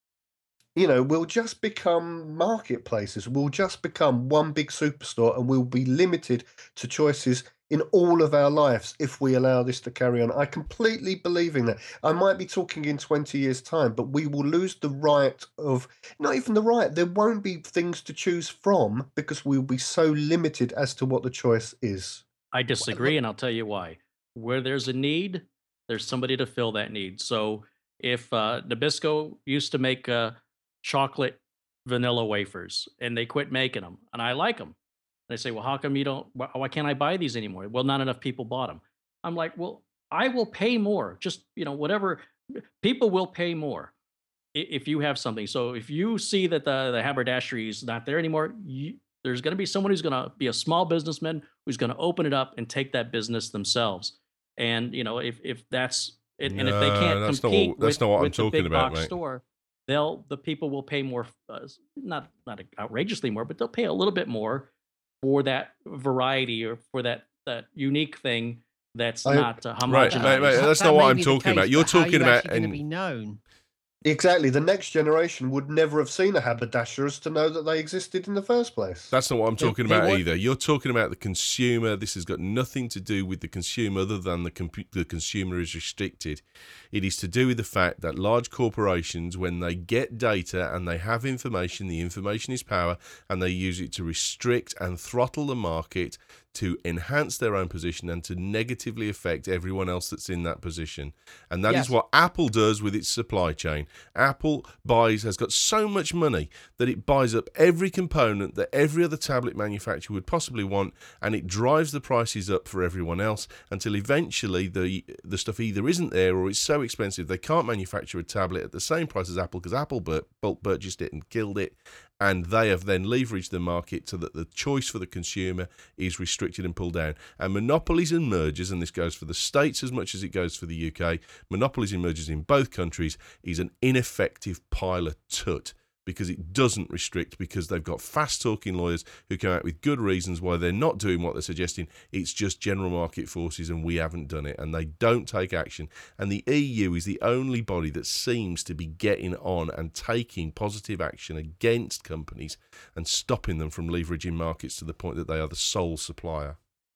we'll just become marketplaces. We'll just become one big superstore, and we'll be limited to choices in all of our lives if we allow this to carry on. I completely believe in that. I might be talking in 20 years' time, but we will lose the right of, not even the right, there won't be things to choose from because we'll be so limited as to what the choice is.
I disagree, and I'll tell you why. Where there's a need, there's somebody to fill that need. So if Nabisco used to make chocolate vanilla wafers and they quit making them, and I like them, they say, well, how come you don't, why can't I buy these anymore? Well, not enough people bought them. I'm like, well, I will pay more. Just, whatever, people will pay more if you have something. So if you see that the haberdashery is not there anymore, there's going to be someone who's going to be a small businessman who's going to open it up and take that business themselves. And, if that's, and if they can't compete with the big box store, the people will pay more, not outrageously more, but they'll pay a little bit more for that variety or for that unique thing that's not homogenized.
Right, that's not what I'm talking about. You're talking about
going to be known.
Exactly. The next generation would never have seen a haberdasher to know that they existed in the first place.
That's not what I'm talking about either. You're talking about the consumer. This has got nothing to do with the consumer other than the consumer is restricted. It is to do with the fact that large corporations, when they get data and they have information, the information is power, and they use it to restrict and throttle the market to enhance their own position and to negatively affect everyone else that's in that position. And that is what Apple does with its supply chain. Apple has got so much money that it buys up every component that every other tablet manufacturer would possibly want, and it drives the prices up for everyone else until eventually the stuff either isn't there or it's so expensive they can't manufacture a tablet at the same price as Apple because Apple bulk purchased it and killed it. And they have then leveraged the market so that the choice for the consumer is restricted and pulled down. And monopolies and mergers, and this goes for the States as much as it goes for the UK, monopolies and mergers in both countries is an ineffective pile of tut because it doesn't restrict, because they've got fast-talking lawyers who come out with good reasons why they're not doing what they're suggesting. It's just general market forces and we haven't done it, and they don't take action. And the EU is the only body that seems to be getting on and taking positive action against companies and stopping them from leveraging markets to the point that they are the sole supplier.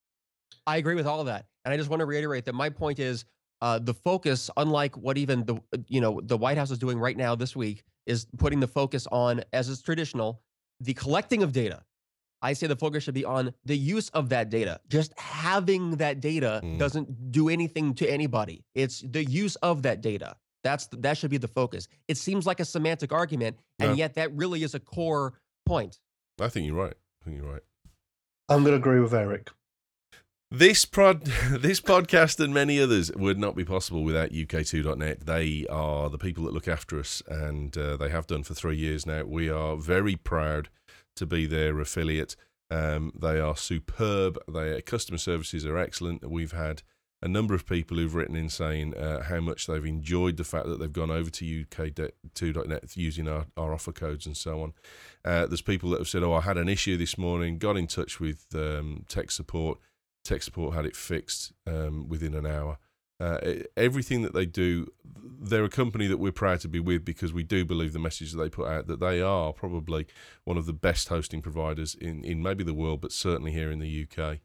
I agree with all of that. And I just want to reiterate that my point is the focus, unlike what even the White House is doing right now this week, is putting the focus on, as is traditional, the collecting of data. I say the focus should be on the use of that data. Just having that data doesn't do anything to anybody. It's the use of that data. That should be the focus. It seems like a semantic argument, and yet that really is a core point.
I think you're right.
I'm going to agree with Eric.
This podcast and many others would not be possible without UK2.net. They are the people that look after us, and they have done for 3 years now. We are very proud to be their affiliate. They are superb. Their customer services are excellent. We've had a number of people who've written in saying how much they've enjoyed the fact that they've gone over to UK2.net using our offer codes and so on. There's people that have said, I had an issue this morning, got in touch with tech support. Tech support had it fixed within an hour. Everything that they do, they're a company that we're proud to be with because we do believe the message that they put out, that they are probably one of the best hosting providers in maybe the world, but certainly here in the UK.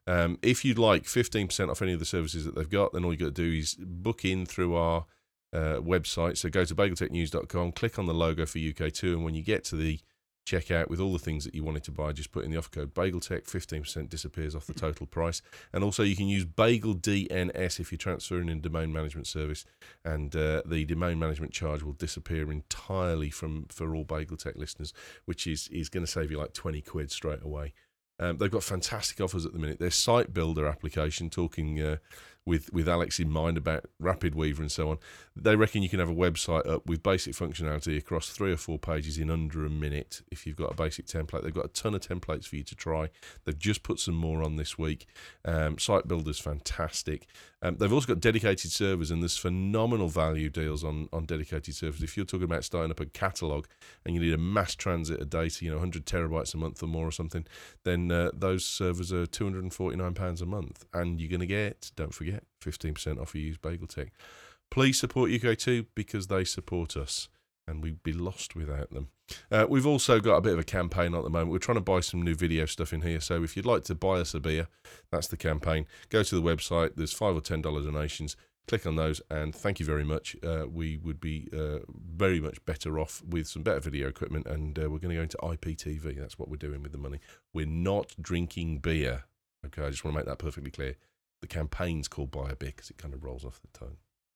If you'd like 15% off any of the services that they've got, then all you got to do is book in through our website. So go to bageltechnews.com, click on the logo for UK2, and when you get to the checkout with all the things that you wanted to buy, just put in the offer code BagelTech, 15% disappears off the total price. And also you can use Bagel DNS if you're transferring in domain management service, and the domain management charge will disappear entirely for all BagelTech listeners, which is going to save you like 20 quid straight away. They've got fantastic offers at the minute. Their site builder application, talking with Alex in mind about RapidWeaver and so on, they reckon you can have a website up with basic functionality across 3 or 4 pages in under a minute if you've got a basic template. They've got a ton of templates for you to try. They've just put some more on this week. Site builder's fantastic. They've also got dedicated servers, and there's phenomenal value deals on dedicated servers. If you're talking about starting up a catalogue and you need a mass transit of data, 100 terabytes a month or more or something, then those servers are £249 a month, and you're going to get, don't forget, 15% off you use BagelTech. Please support UK2 because they support us, and we'd be lost without them. We've also got a bit of a campaign at the moment. We're trying to buy some new video stuff in here, so if you'd like to buy us a beer, that's the campaign. Go to the website. There's $5 or $10 donations. Click on those, and thank you very much. We would be very much better off with some better video equipment, and we're going to go into IPTV. That's what we're doing with the money. We're not drinking beer. Okay, I just want to make that perfectly clear. The campaign's called Buy a Beer because it kind of rolls off the tongue,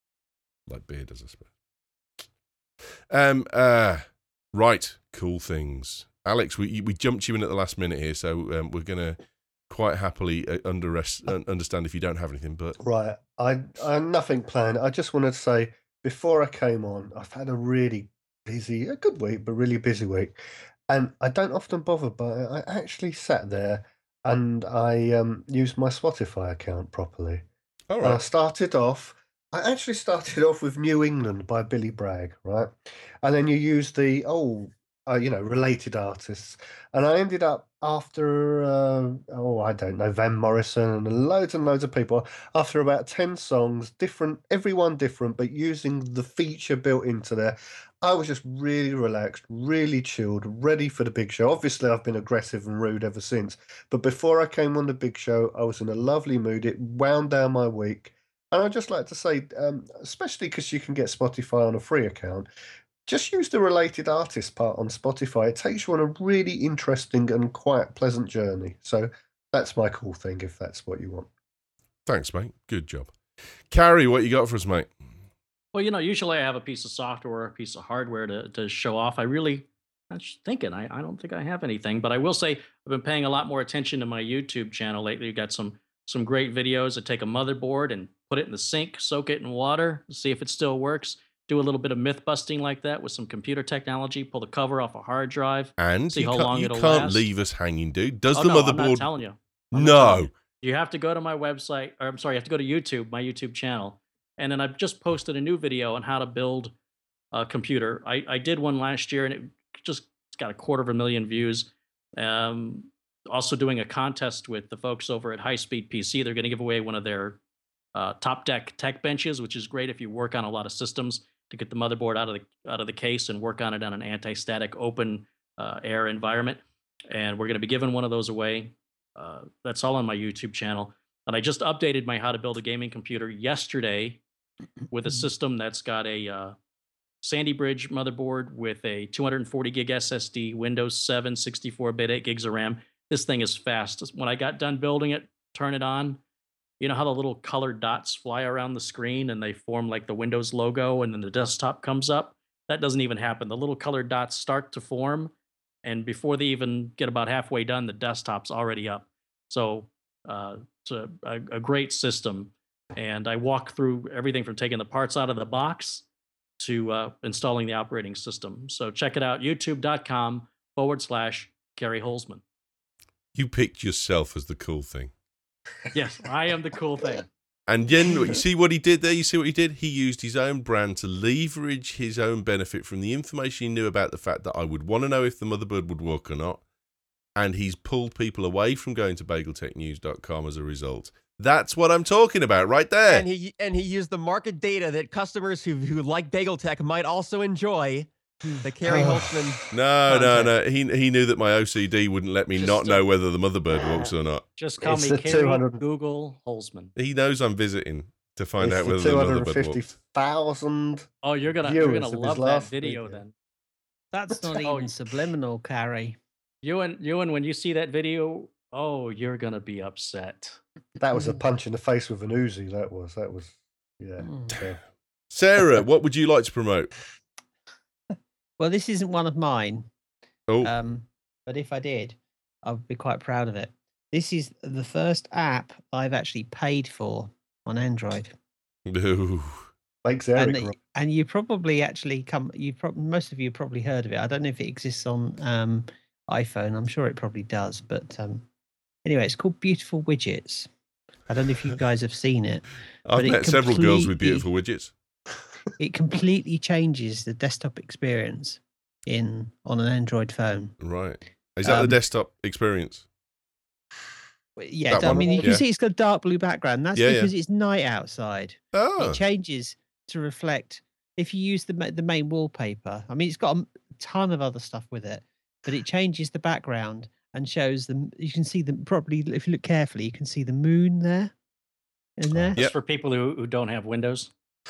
like beer does, I suppose. Right, cool things. Alex, we jumped you in at the last minute here, so we're going to quite happily understand if you don't have anything. But
right, I nothing planned. I just wanted to say before I came on, I've had a good week, but really busy week, and I don't often bother, but I actually sat there and I used my Spotify account properly.
all
And I
right,
actually started off with New England by Billy Bragg, right? And then you use the related artists, and I ended up after I don't know, Van Morrison and loads of people. After about 10 songs, everyone different, but using the feature built into there, I was just really relaxed, really chilled, ready for the big show. Obviously, I've been aggressive and rude ever since, but before I came on the big show, I was in a lovely mood. It wound down my week. And I'd just like to say, especially because you can get Spotify on a free account, just use the related artist part on Spotify. It takes you on a really interesting and quite pleasant journey. So that's my cool thing, if that's what you want.
thanks, mate. Good job. Carrie, what you got for us, mate?
Well, usually I have a piece of software or a piece of hardware to show off. I'm just thinking, I don't think I have anything, but I will say I've been paying a lot more attention to my YouTube channel lately. We've got some great videos that take a motherboard and put it in the sink, soak it in water, see if it still works. Do a little bit of myth busting like that with some computer technology. Pull the cover off a hard drive.
And
see
you
how long
can't
it'll last.
leave us hanging, dude. Does
Oh,
the
no, I'm not
motherboard?
telling you.
No.
You have to go to my website, or I'm sorry, you have to go to YouTube, my YouTube channel. And then I've just posted a new video on how to build a computer. I did one last year, and it's got 250,000 views. Also doing a contest with the folks over at High Speed PC. They're going to give away one of their top deck tech benches, which is great if you work on a lot of systems, to get the motherboard out of the case and work on it on an anti-static open air environment. And we're going to be giving one of those away. That's all on my YouTube channel. And I just updated my how to build a gaming computer yesterday with a system that's got a Sandy Bridge motherboard with a 240 gig SSD, Windows 7, 64-bit, 8 gigs of RAM. This thing is fast. When I got done building it, turn it on, you know how the little colored dots fly around the screen and they form like the Windows logo and then the desktop comes up? That doesn't even happen. The little colored dots start to form, and before they even get about halfway done, the desktop's already up. So it's a great system. And I walk through everything from taking the parts out of the box to installing the operating system. So check it out, youtube.com/Gary Holzman.
You picked yourself as the cool thing.
Yes, I am the cool thing.
And then you see what he did there? You see what he did? He used his own brand to leverage his own benefit from the information he knew about the fact that I would want to know if the motherboard would work or not. And he's pulled people away from going to bageltechnews.com as a result. That's what I'm talking about right there.
And he used the market data that customers who like Bagel Tech might also enjoy. The Gary Holzman.
No. He knew that my OCD wouldn't let me not know whether the motherboard works or not.
Just call
It's
me
the
Gary
200
Google Holzman.
He knows I'm visiting to find
It's
out
the
whether the motherboard works.
250,000.
Oh, you're gonna
Viewers of his
love that
last
video
video.
then.
That's not even subliminal, Carrie.
Ewan, when you see that video, oh, you're gonna be upset.
That was a punch in the face with an Uzi. That was, yeah.
Mm.
Sarah, what would you like to promote?
Well, this isn't one of mine.
Oh,
But if I did, I would be quite proud of it. This is the first app I've actually paid for on Android.
no.
Makes Eric
And,
right.
and you probably actually most of you have probably heard of it. I don't know if it exists on iPhone. I'm sure it probably does. But anyway, it's called Beautiful Widgets. I don't know if you guys have seen it.
I've
but it
met several girls with
completely-
beautiful widgets.
It completely changes the desktop experience on an Android phone.
Right. Is that the desktop experience?
Yeah,
That
I
one?
mean, you can
Yeah.
see it's got a dark blue background. That's
Yeah,
because it's night outside.
Oh,
It changes to reflect. If you use the main wallpaper, I mean, it's got a ton of other stuff with it, but it changes the background and shows them. You can see them properly. If you look carefully, you can see the moon there. In there.
Yep.
Just for people who don't have Windows.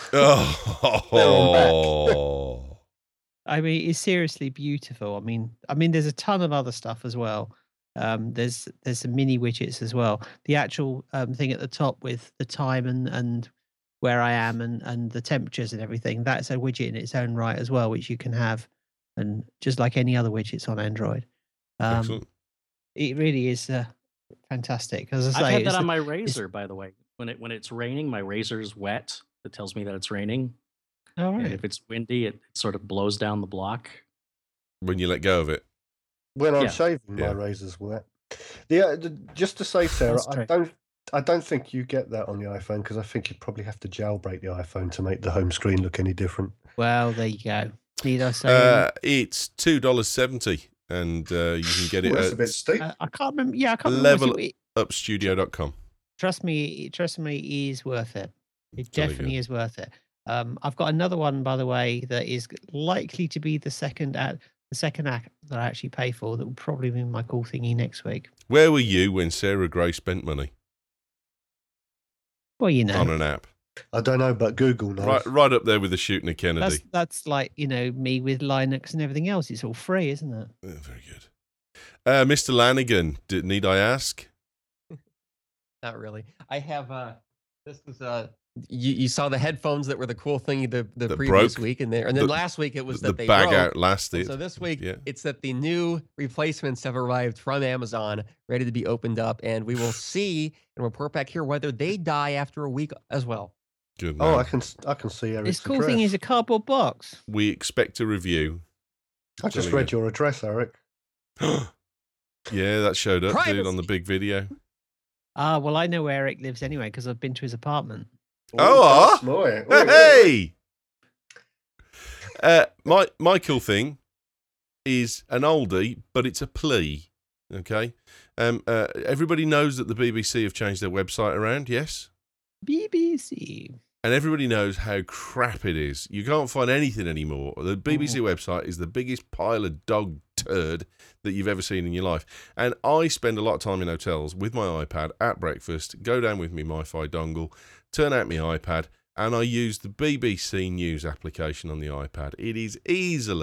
oh.
I mean, it's seriously beautiful. I mean, there's a ton of other stuff as well. There's some mini widgets as well. The actual thing at the top with the time and where I am and the temperatures and everything. That's a widget in its own right as well, which you can have, and just like any other widgets on Android.
Excellent.
It really is fantastic. As I say,
I've had
it's
that on
the-
my Razor, by the way. When it's raining, my Razor's wet. It tells me that it's raining.
all
And
right.
if it's windy, it sort of blows down the block.
When you let go of it.
When I'm
Yeah.
shaving,
Yeah.
my razor's wet. Just to say, Sarah,
That's true.
I don't think you get that on the iPhone because I think you probably have to jailbreak the iPhone to make the home screen look any different.
Well, there you go. Need I say?
It's $2.70 and you can get it
Well, that's a bit
at
steep.
I can't remember. Yeah, I can't
Level-
remember.
upstudio.com.
Trust me, it is worth it. It
Jolly
definitely
good.
is worth it. I've got another one, by the way, that is likely to be the second app that I actually pay for. That will probably be my cool thingy next week.
Where were you when Sarah Gray spent money
Well, you know,
on an app?
I don't know, but Google knows.
Right up there with the shooting of Kennedy.
that's like me with Linux and everything else. It's all free, isn't it?
Very good. Mr. Lanigan, need I ask?
Not really. I have this was you saw the headphones that were the cool thing the
That
previous
broke.
week and then
The-
last week it was
The
that they
bag
broke.
outlasted.
So this week
Yeah.
it's that the new replacements have arrived from Amazon, ready to be opened up, and we will see and report back here whether they die after a week as well.
Good
Oh,
man.
I can see Eric's
This cool thing
address.
is a cardboard box.
We expect a review.
I just
Jolly
read your address, Eric.
Yeah, that showed up, dude, on the
Privacy.
big video.
Ah, well, I know where Eric lives anyway because I've been to his apartment.
Oh,
that's nice.
Hey! My cool thing is an oldie, but it's a plea. Okay. Everybody knows that the BBC have changed their website around, yes?
BBC.
And everybody knows how crap it is. You can't find anything anymore. The BBC website is the biggest pile of dog turd that you've ever seen in your life. And I spend a lot of time in hotels with my iPad at breakfast, go down with me MiFi dongle, turn out my iPad, and I use the BBC News application on the iPad. It is easily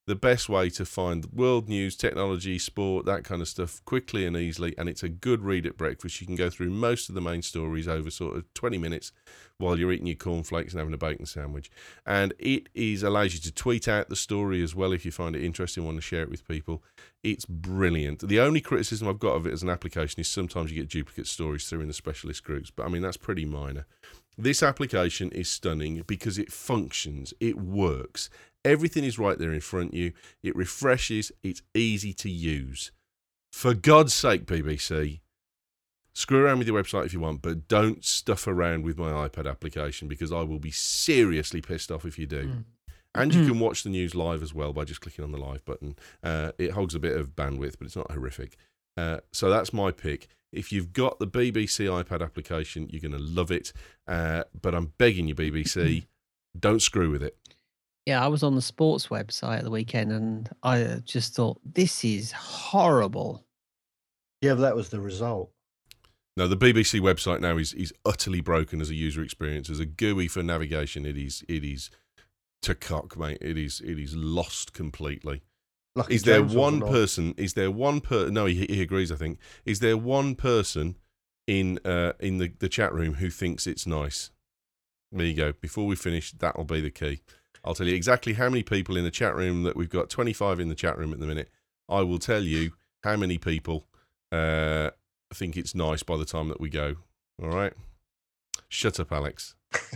the best way to find world news, technology, sport, that kind of stuff quickly and easily. And it's a good read at breakfast. You can go through most of the main stories over sort of 20 minutes while you're eating your cornflakes and having a bacon sandwich. And it allows you to tweet out the story as well if you find it interesting and want to share it with people. It's brilliant. The only criticism I've got of it as an application is sometimes you get duplicate stories through in the specialist groups, but I mean, that's pretty minor. This application is stunning because it functions, it works. Everything is right there in front of you. It refreshes. It's easy to use. For God's sake, BBC, screw around with your website if you want, but don't stuff around with my iPad application because I will be seriously pissed off if you do. And you can watch the news live as well by just clicking on the live button. It hogs a bit of bandwidth, but it's not horrific. So that's my pick. If you've got the BBC iPad application, you're going to love it. But I'm begging you, BBC, don't screw with it.
Yeah, I was on the sports website at the weekend and I just thought, this is horrible.
Yeah, but that was the result.
No, the BBC website now is utterly broken as a user experience. As a GUI for navigation, it is to cock, mate. It is lost completely.
Lucky
Is there
James
one
wasn't on.
person? Is there one person? No, he agrees. I think. Is there one person in the chat room who thinks it's nice? There you go. Before we finish, that'll be the key. I'll tell you exactly how many people in the chat room that we've got. 25 in the chat room at the minute. I will tell you how many people think it's nice by the time that we go. All right. Shut up, Alex.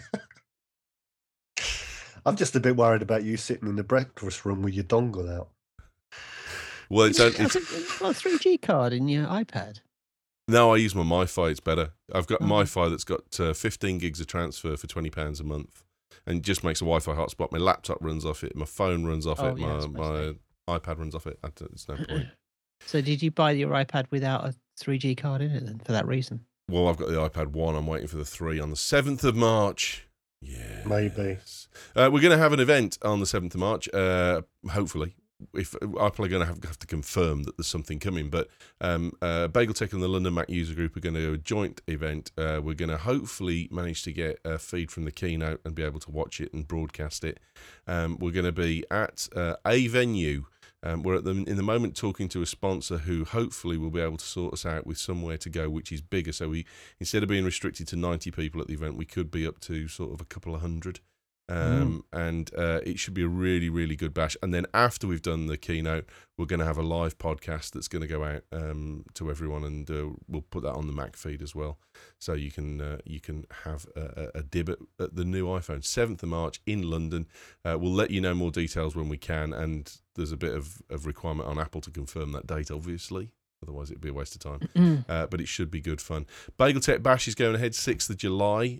I'm just a bit worried about you sitting in the breakfast room with your dongle out.
Well, it's
You've got a 3G card in your iPad.
no. I use my MiFi. It's better. I've got
Oh.
MiFi that's got 15 gigs of transfer for £20 a month, and it just makes a Wi-Fi hotspot. My laptop runs off it. My phone runs off it.
Yeah,
My iPad runs off it. It's no point.
So did you buy your iPad without a 3G card in it then for that reason?
Well, I've got the iPad 1. I'm waiting for the 3 on the 7th of March. Yeah,
Maybe.
we're going to have an event on the 7th of March. Hopefully. If I'm probably going to have to confirm that there's something coming, but BagelTech and the London Mac User Group are going to do a joint event. We're going to hopefully manage to get a feed from the keynote and be able to watch it and broadcast it. We're going to be at a venue. We're in the moment talking to a sponsor who hopefully will be able to sort us out with somewhere to go which is bigger. So we, instead of being restricted to 90 people at the event, we could be up to sort of a couple of hundred. And it should be a really, really good bash. And then after we've done the keynote, we're going to have a live podcast that's going to go out to everyone, and we'll put that on the Mac feed as well, so you can have a dib at the new iPhone. 7th of March in London. We'll let you know more details when we can, and there's a bit of requirement on Apple to confirm that date, obviously. Otherwise, it'd be a waste of time. But it should be good fun. BagelTech Bash is going ahead 6th of July.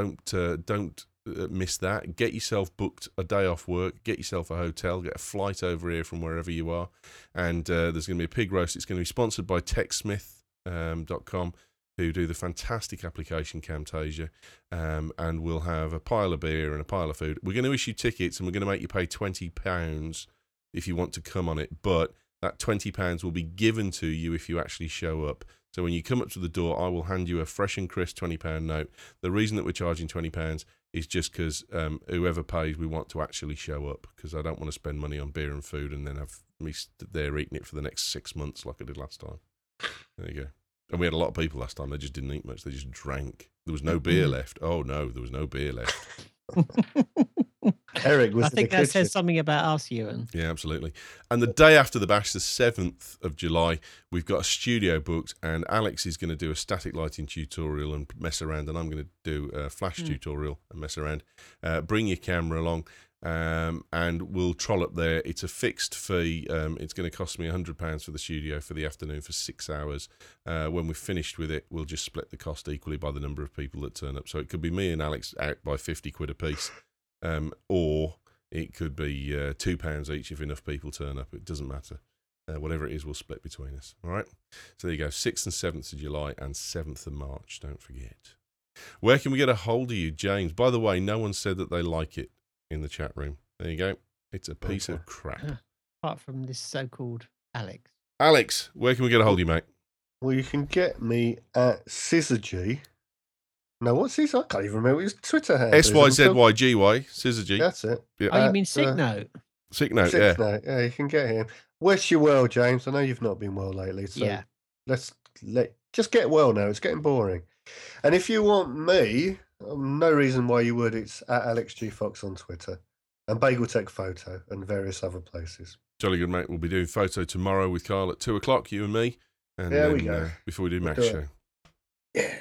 Don't miss that. Get yourself booked a day off work, get yourself a hotel, get a flight over here from wherever you are, and there's going to be a pig roast. It's going to be sponsored by TechSmith.com, who do the fantastic application Camtasia, and we'll have a pile of beer and a pile of food. We're going to issue tickets, and we're going to make you pay £20 if you want to come on it, but that £20 will be given to you if you actually show up. So when you come up to the door, I will hand you a fresh and crisp £20 note. The reason that we're charging £20 is just because whoever pays, we want to actually show up, because I don't want to spend money on beer and food and then have me stood there eating it for the next 6 months like I did last time. There you go. And we had a lot of people last time. They just didn't eat much. They just drank. There was no beer left. Oh, no, there was no beer left.
Eric was
I
in
think
the
that
kitchen.
says something about us, Ewan.
Yeah, absolutely. And the day after the bash, the 7th of July, we've got a studio booked, and Alex is going to do a static lighting tutorial and mess around, and I'm going to do a flash tutorial and mess around. Bring your camera along, and we'll troll up there. It's a fixed fee. It's going to cost me £100 for the studio for the afternoon for 6 hours. When we're finished with it, we'll just split the cost equally by the number of people that turn up. So it could be me and Alex out by £50 a piece. Or it could be £2 each if enough people turn up. It doesn't matter. Whatever it is, we'll split between us. All right? So there you go. 6th and 7th of July and 7th of March. Don't forget. Where can we get a hold of you, James? By the way, no one said that they like it in the chat room. There you go. It's a piece of crap.
Apart from this so-called Alex.
Alex, where can we get a hold of you, mate?
Well, you can get me at ScissorG. No, what's his? I can't even remember what his Twitter handle is.
SYZYGY, Scissor G.
That's it.
Yeah.
Oh, you mean SigNote?
Sick note,
Sick note. Yeah, you can get him. Wish you well, James. I know you've not been well lately, so
Yeah.
just get well now. It's getting boring. And if you want me, no reason why you would. It's at Alex G Fox on Twitter and Bagel Tech Photo and various other places.
Jolly good, mate. We'll be doing photo tomorrow with Carl at 2:00, you and me. And
there
then,
we go.
Before we do Mac's
do it.
show.
Yeah.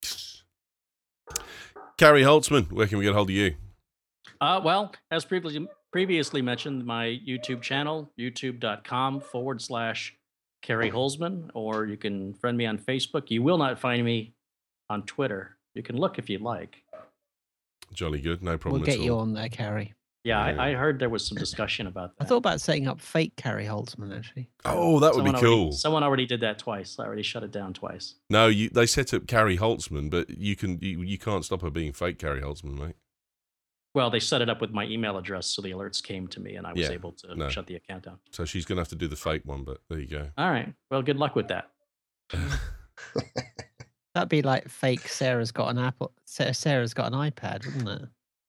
Carrie Holtzman, where can we get a hold of you?
Well, as previously mentioned, my YouTube channel, youtube.com/Kerry Holzman, or you can friend me on Facebook. You will not find me on Twitter. You can look if you'd like.
Jolly good, no problem
We'll get
at
you
all.
on there, Carrie.
Yeah, I heard there was some discussion about that.
I thought about setting up fake Carrie Holtzman, actually.
Oh, that would be cool.
Someone already did that twice. I already shut it down twice.
No, they set up Carrie Holtzman, but you can't stop her being fake Carrie Holtzman, mate.
Well, they set it up with my email address, so the alerts came to me, and I was able to shut the account down.
So she's going to have to do the fake one, but there you go.
All right. Well, good luck with that.
That'd be like fake Sarah's got an Apple. Sarah's got an iPad, wouldn't it?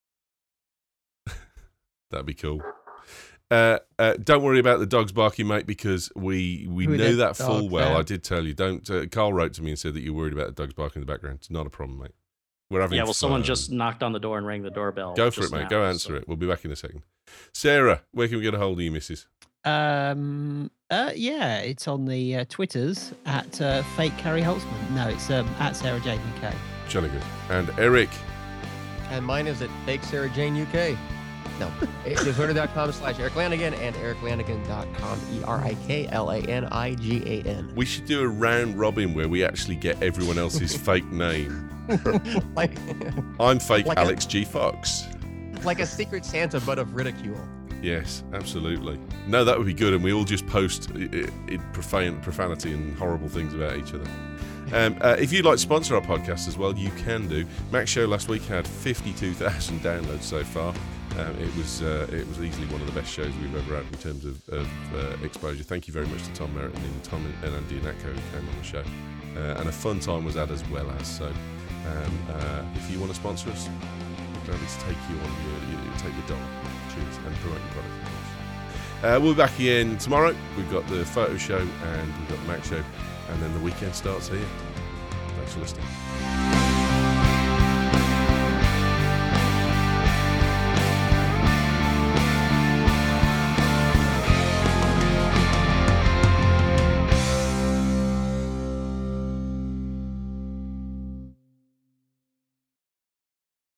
That'd be cool. Don't worry about the dogs barking, mate, because we knew that full well. I did tell you. Don't. Carl wrote to me and said that you're worried about the dogs barking in the background. It's not a problem, mate. We're having fun.
Someone just knocked on the door and rang the doorbell.
Go for it, mate. Go answer it. We'll be back in a second. Sarah, where can we get a hold of you, missus?
Yeah, it's on the Twitters at fake Carrie Holtzman. No, it's at Sarah Jane UK.
Jolly good. And Eric.
And mine is at fake Sarah Jane UK. No, it's twitter.com/Eric Lanigan and ericlanigan.com, ERIKLANIGAN.
We should do a round robin where we actually get everyone else's fake name. I'm fake like Alex G Fox.
Like a Secret Santa, but of ridicule.
Yes, absolutely. No, that would be good, and we all just post profanity and horrible things about each other. If you'd like to sponsor our podcast as well, you can do. Mac's show last week had 52,000 downloads so far. It was easily one of the best shows we've ever had in terms of exposure. Thank you very much to Tom Merritt and Tom and Andy Natko who came on the show. And a fun time was had as well as. So if you want to sponsor us, we're glad to take you on take your dollar. Cheers. And promote your product. We'll be back again tomorrow. We've got the photo show and we've got the Mac show. And then the weekend starts here. Thanks for listening.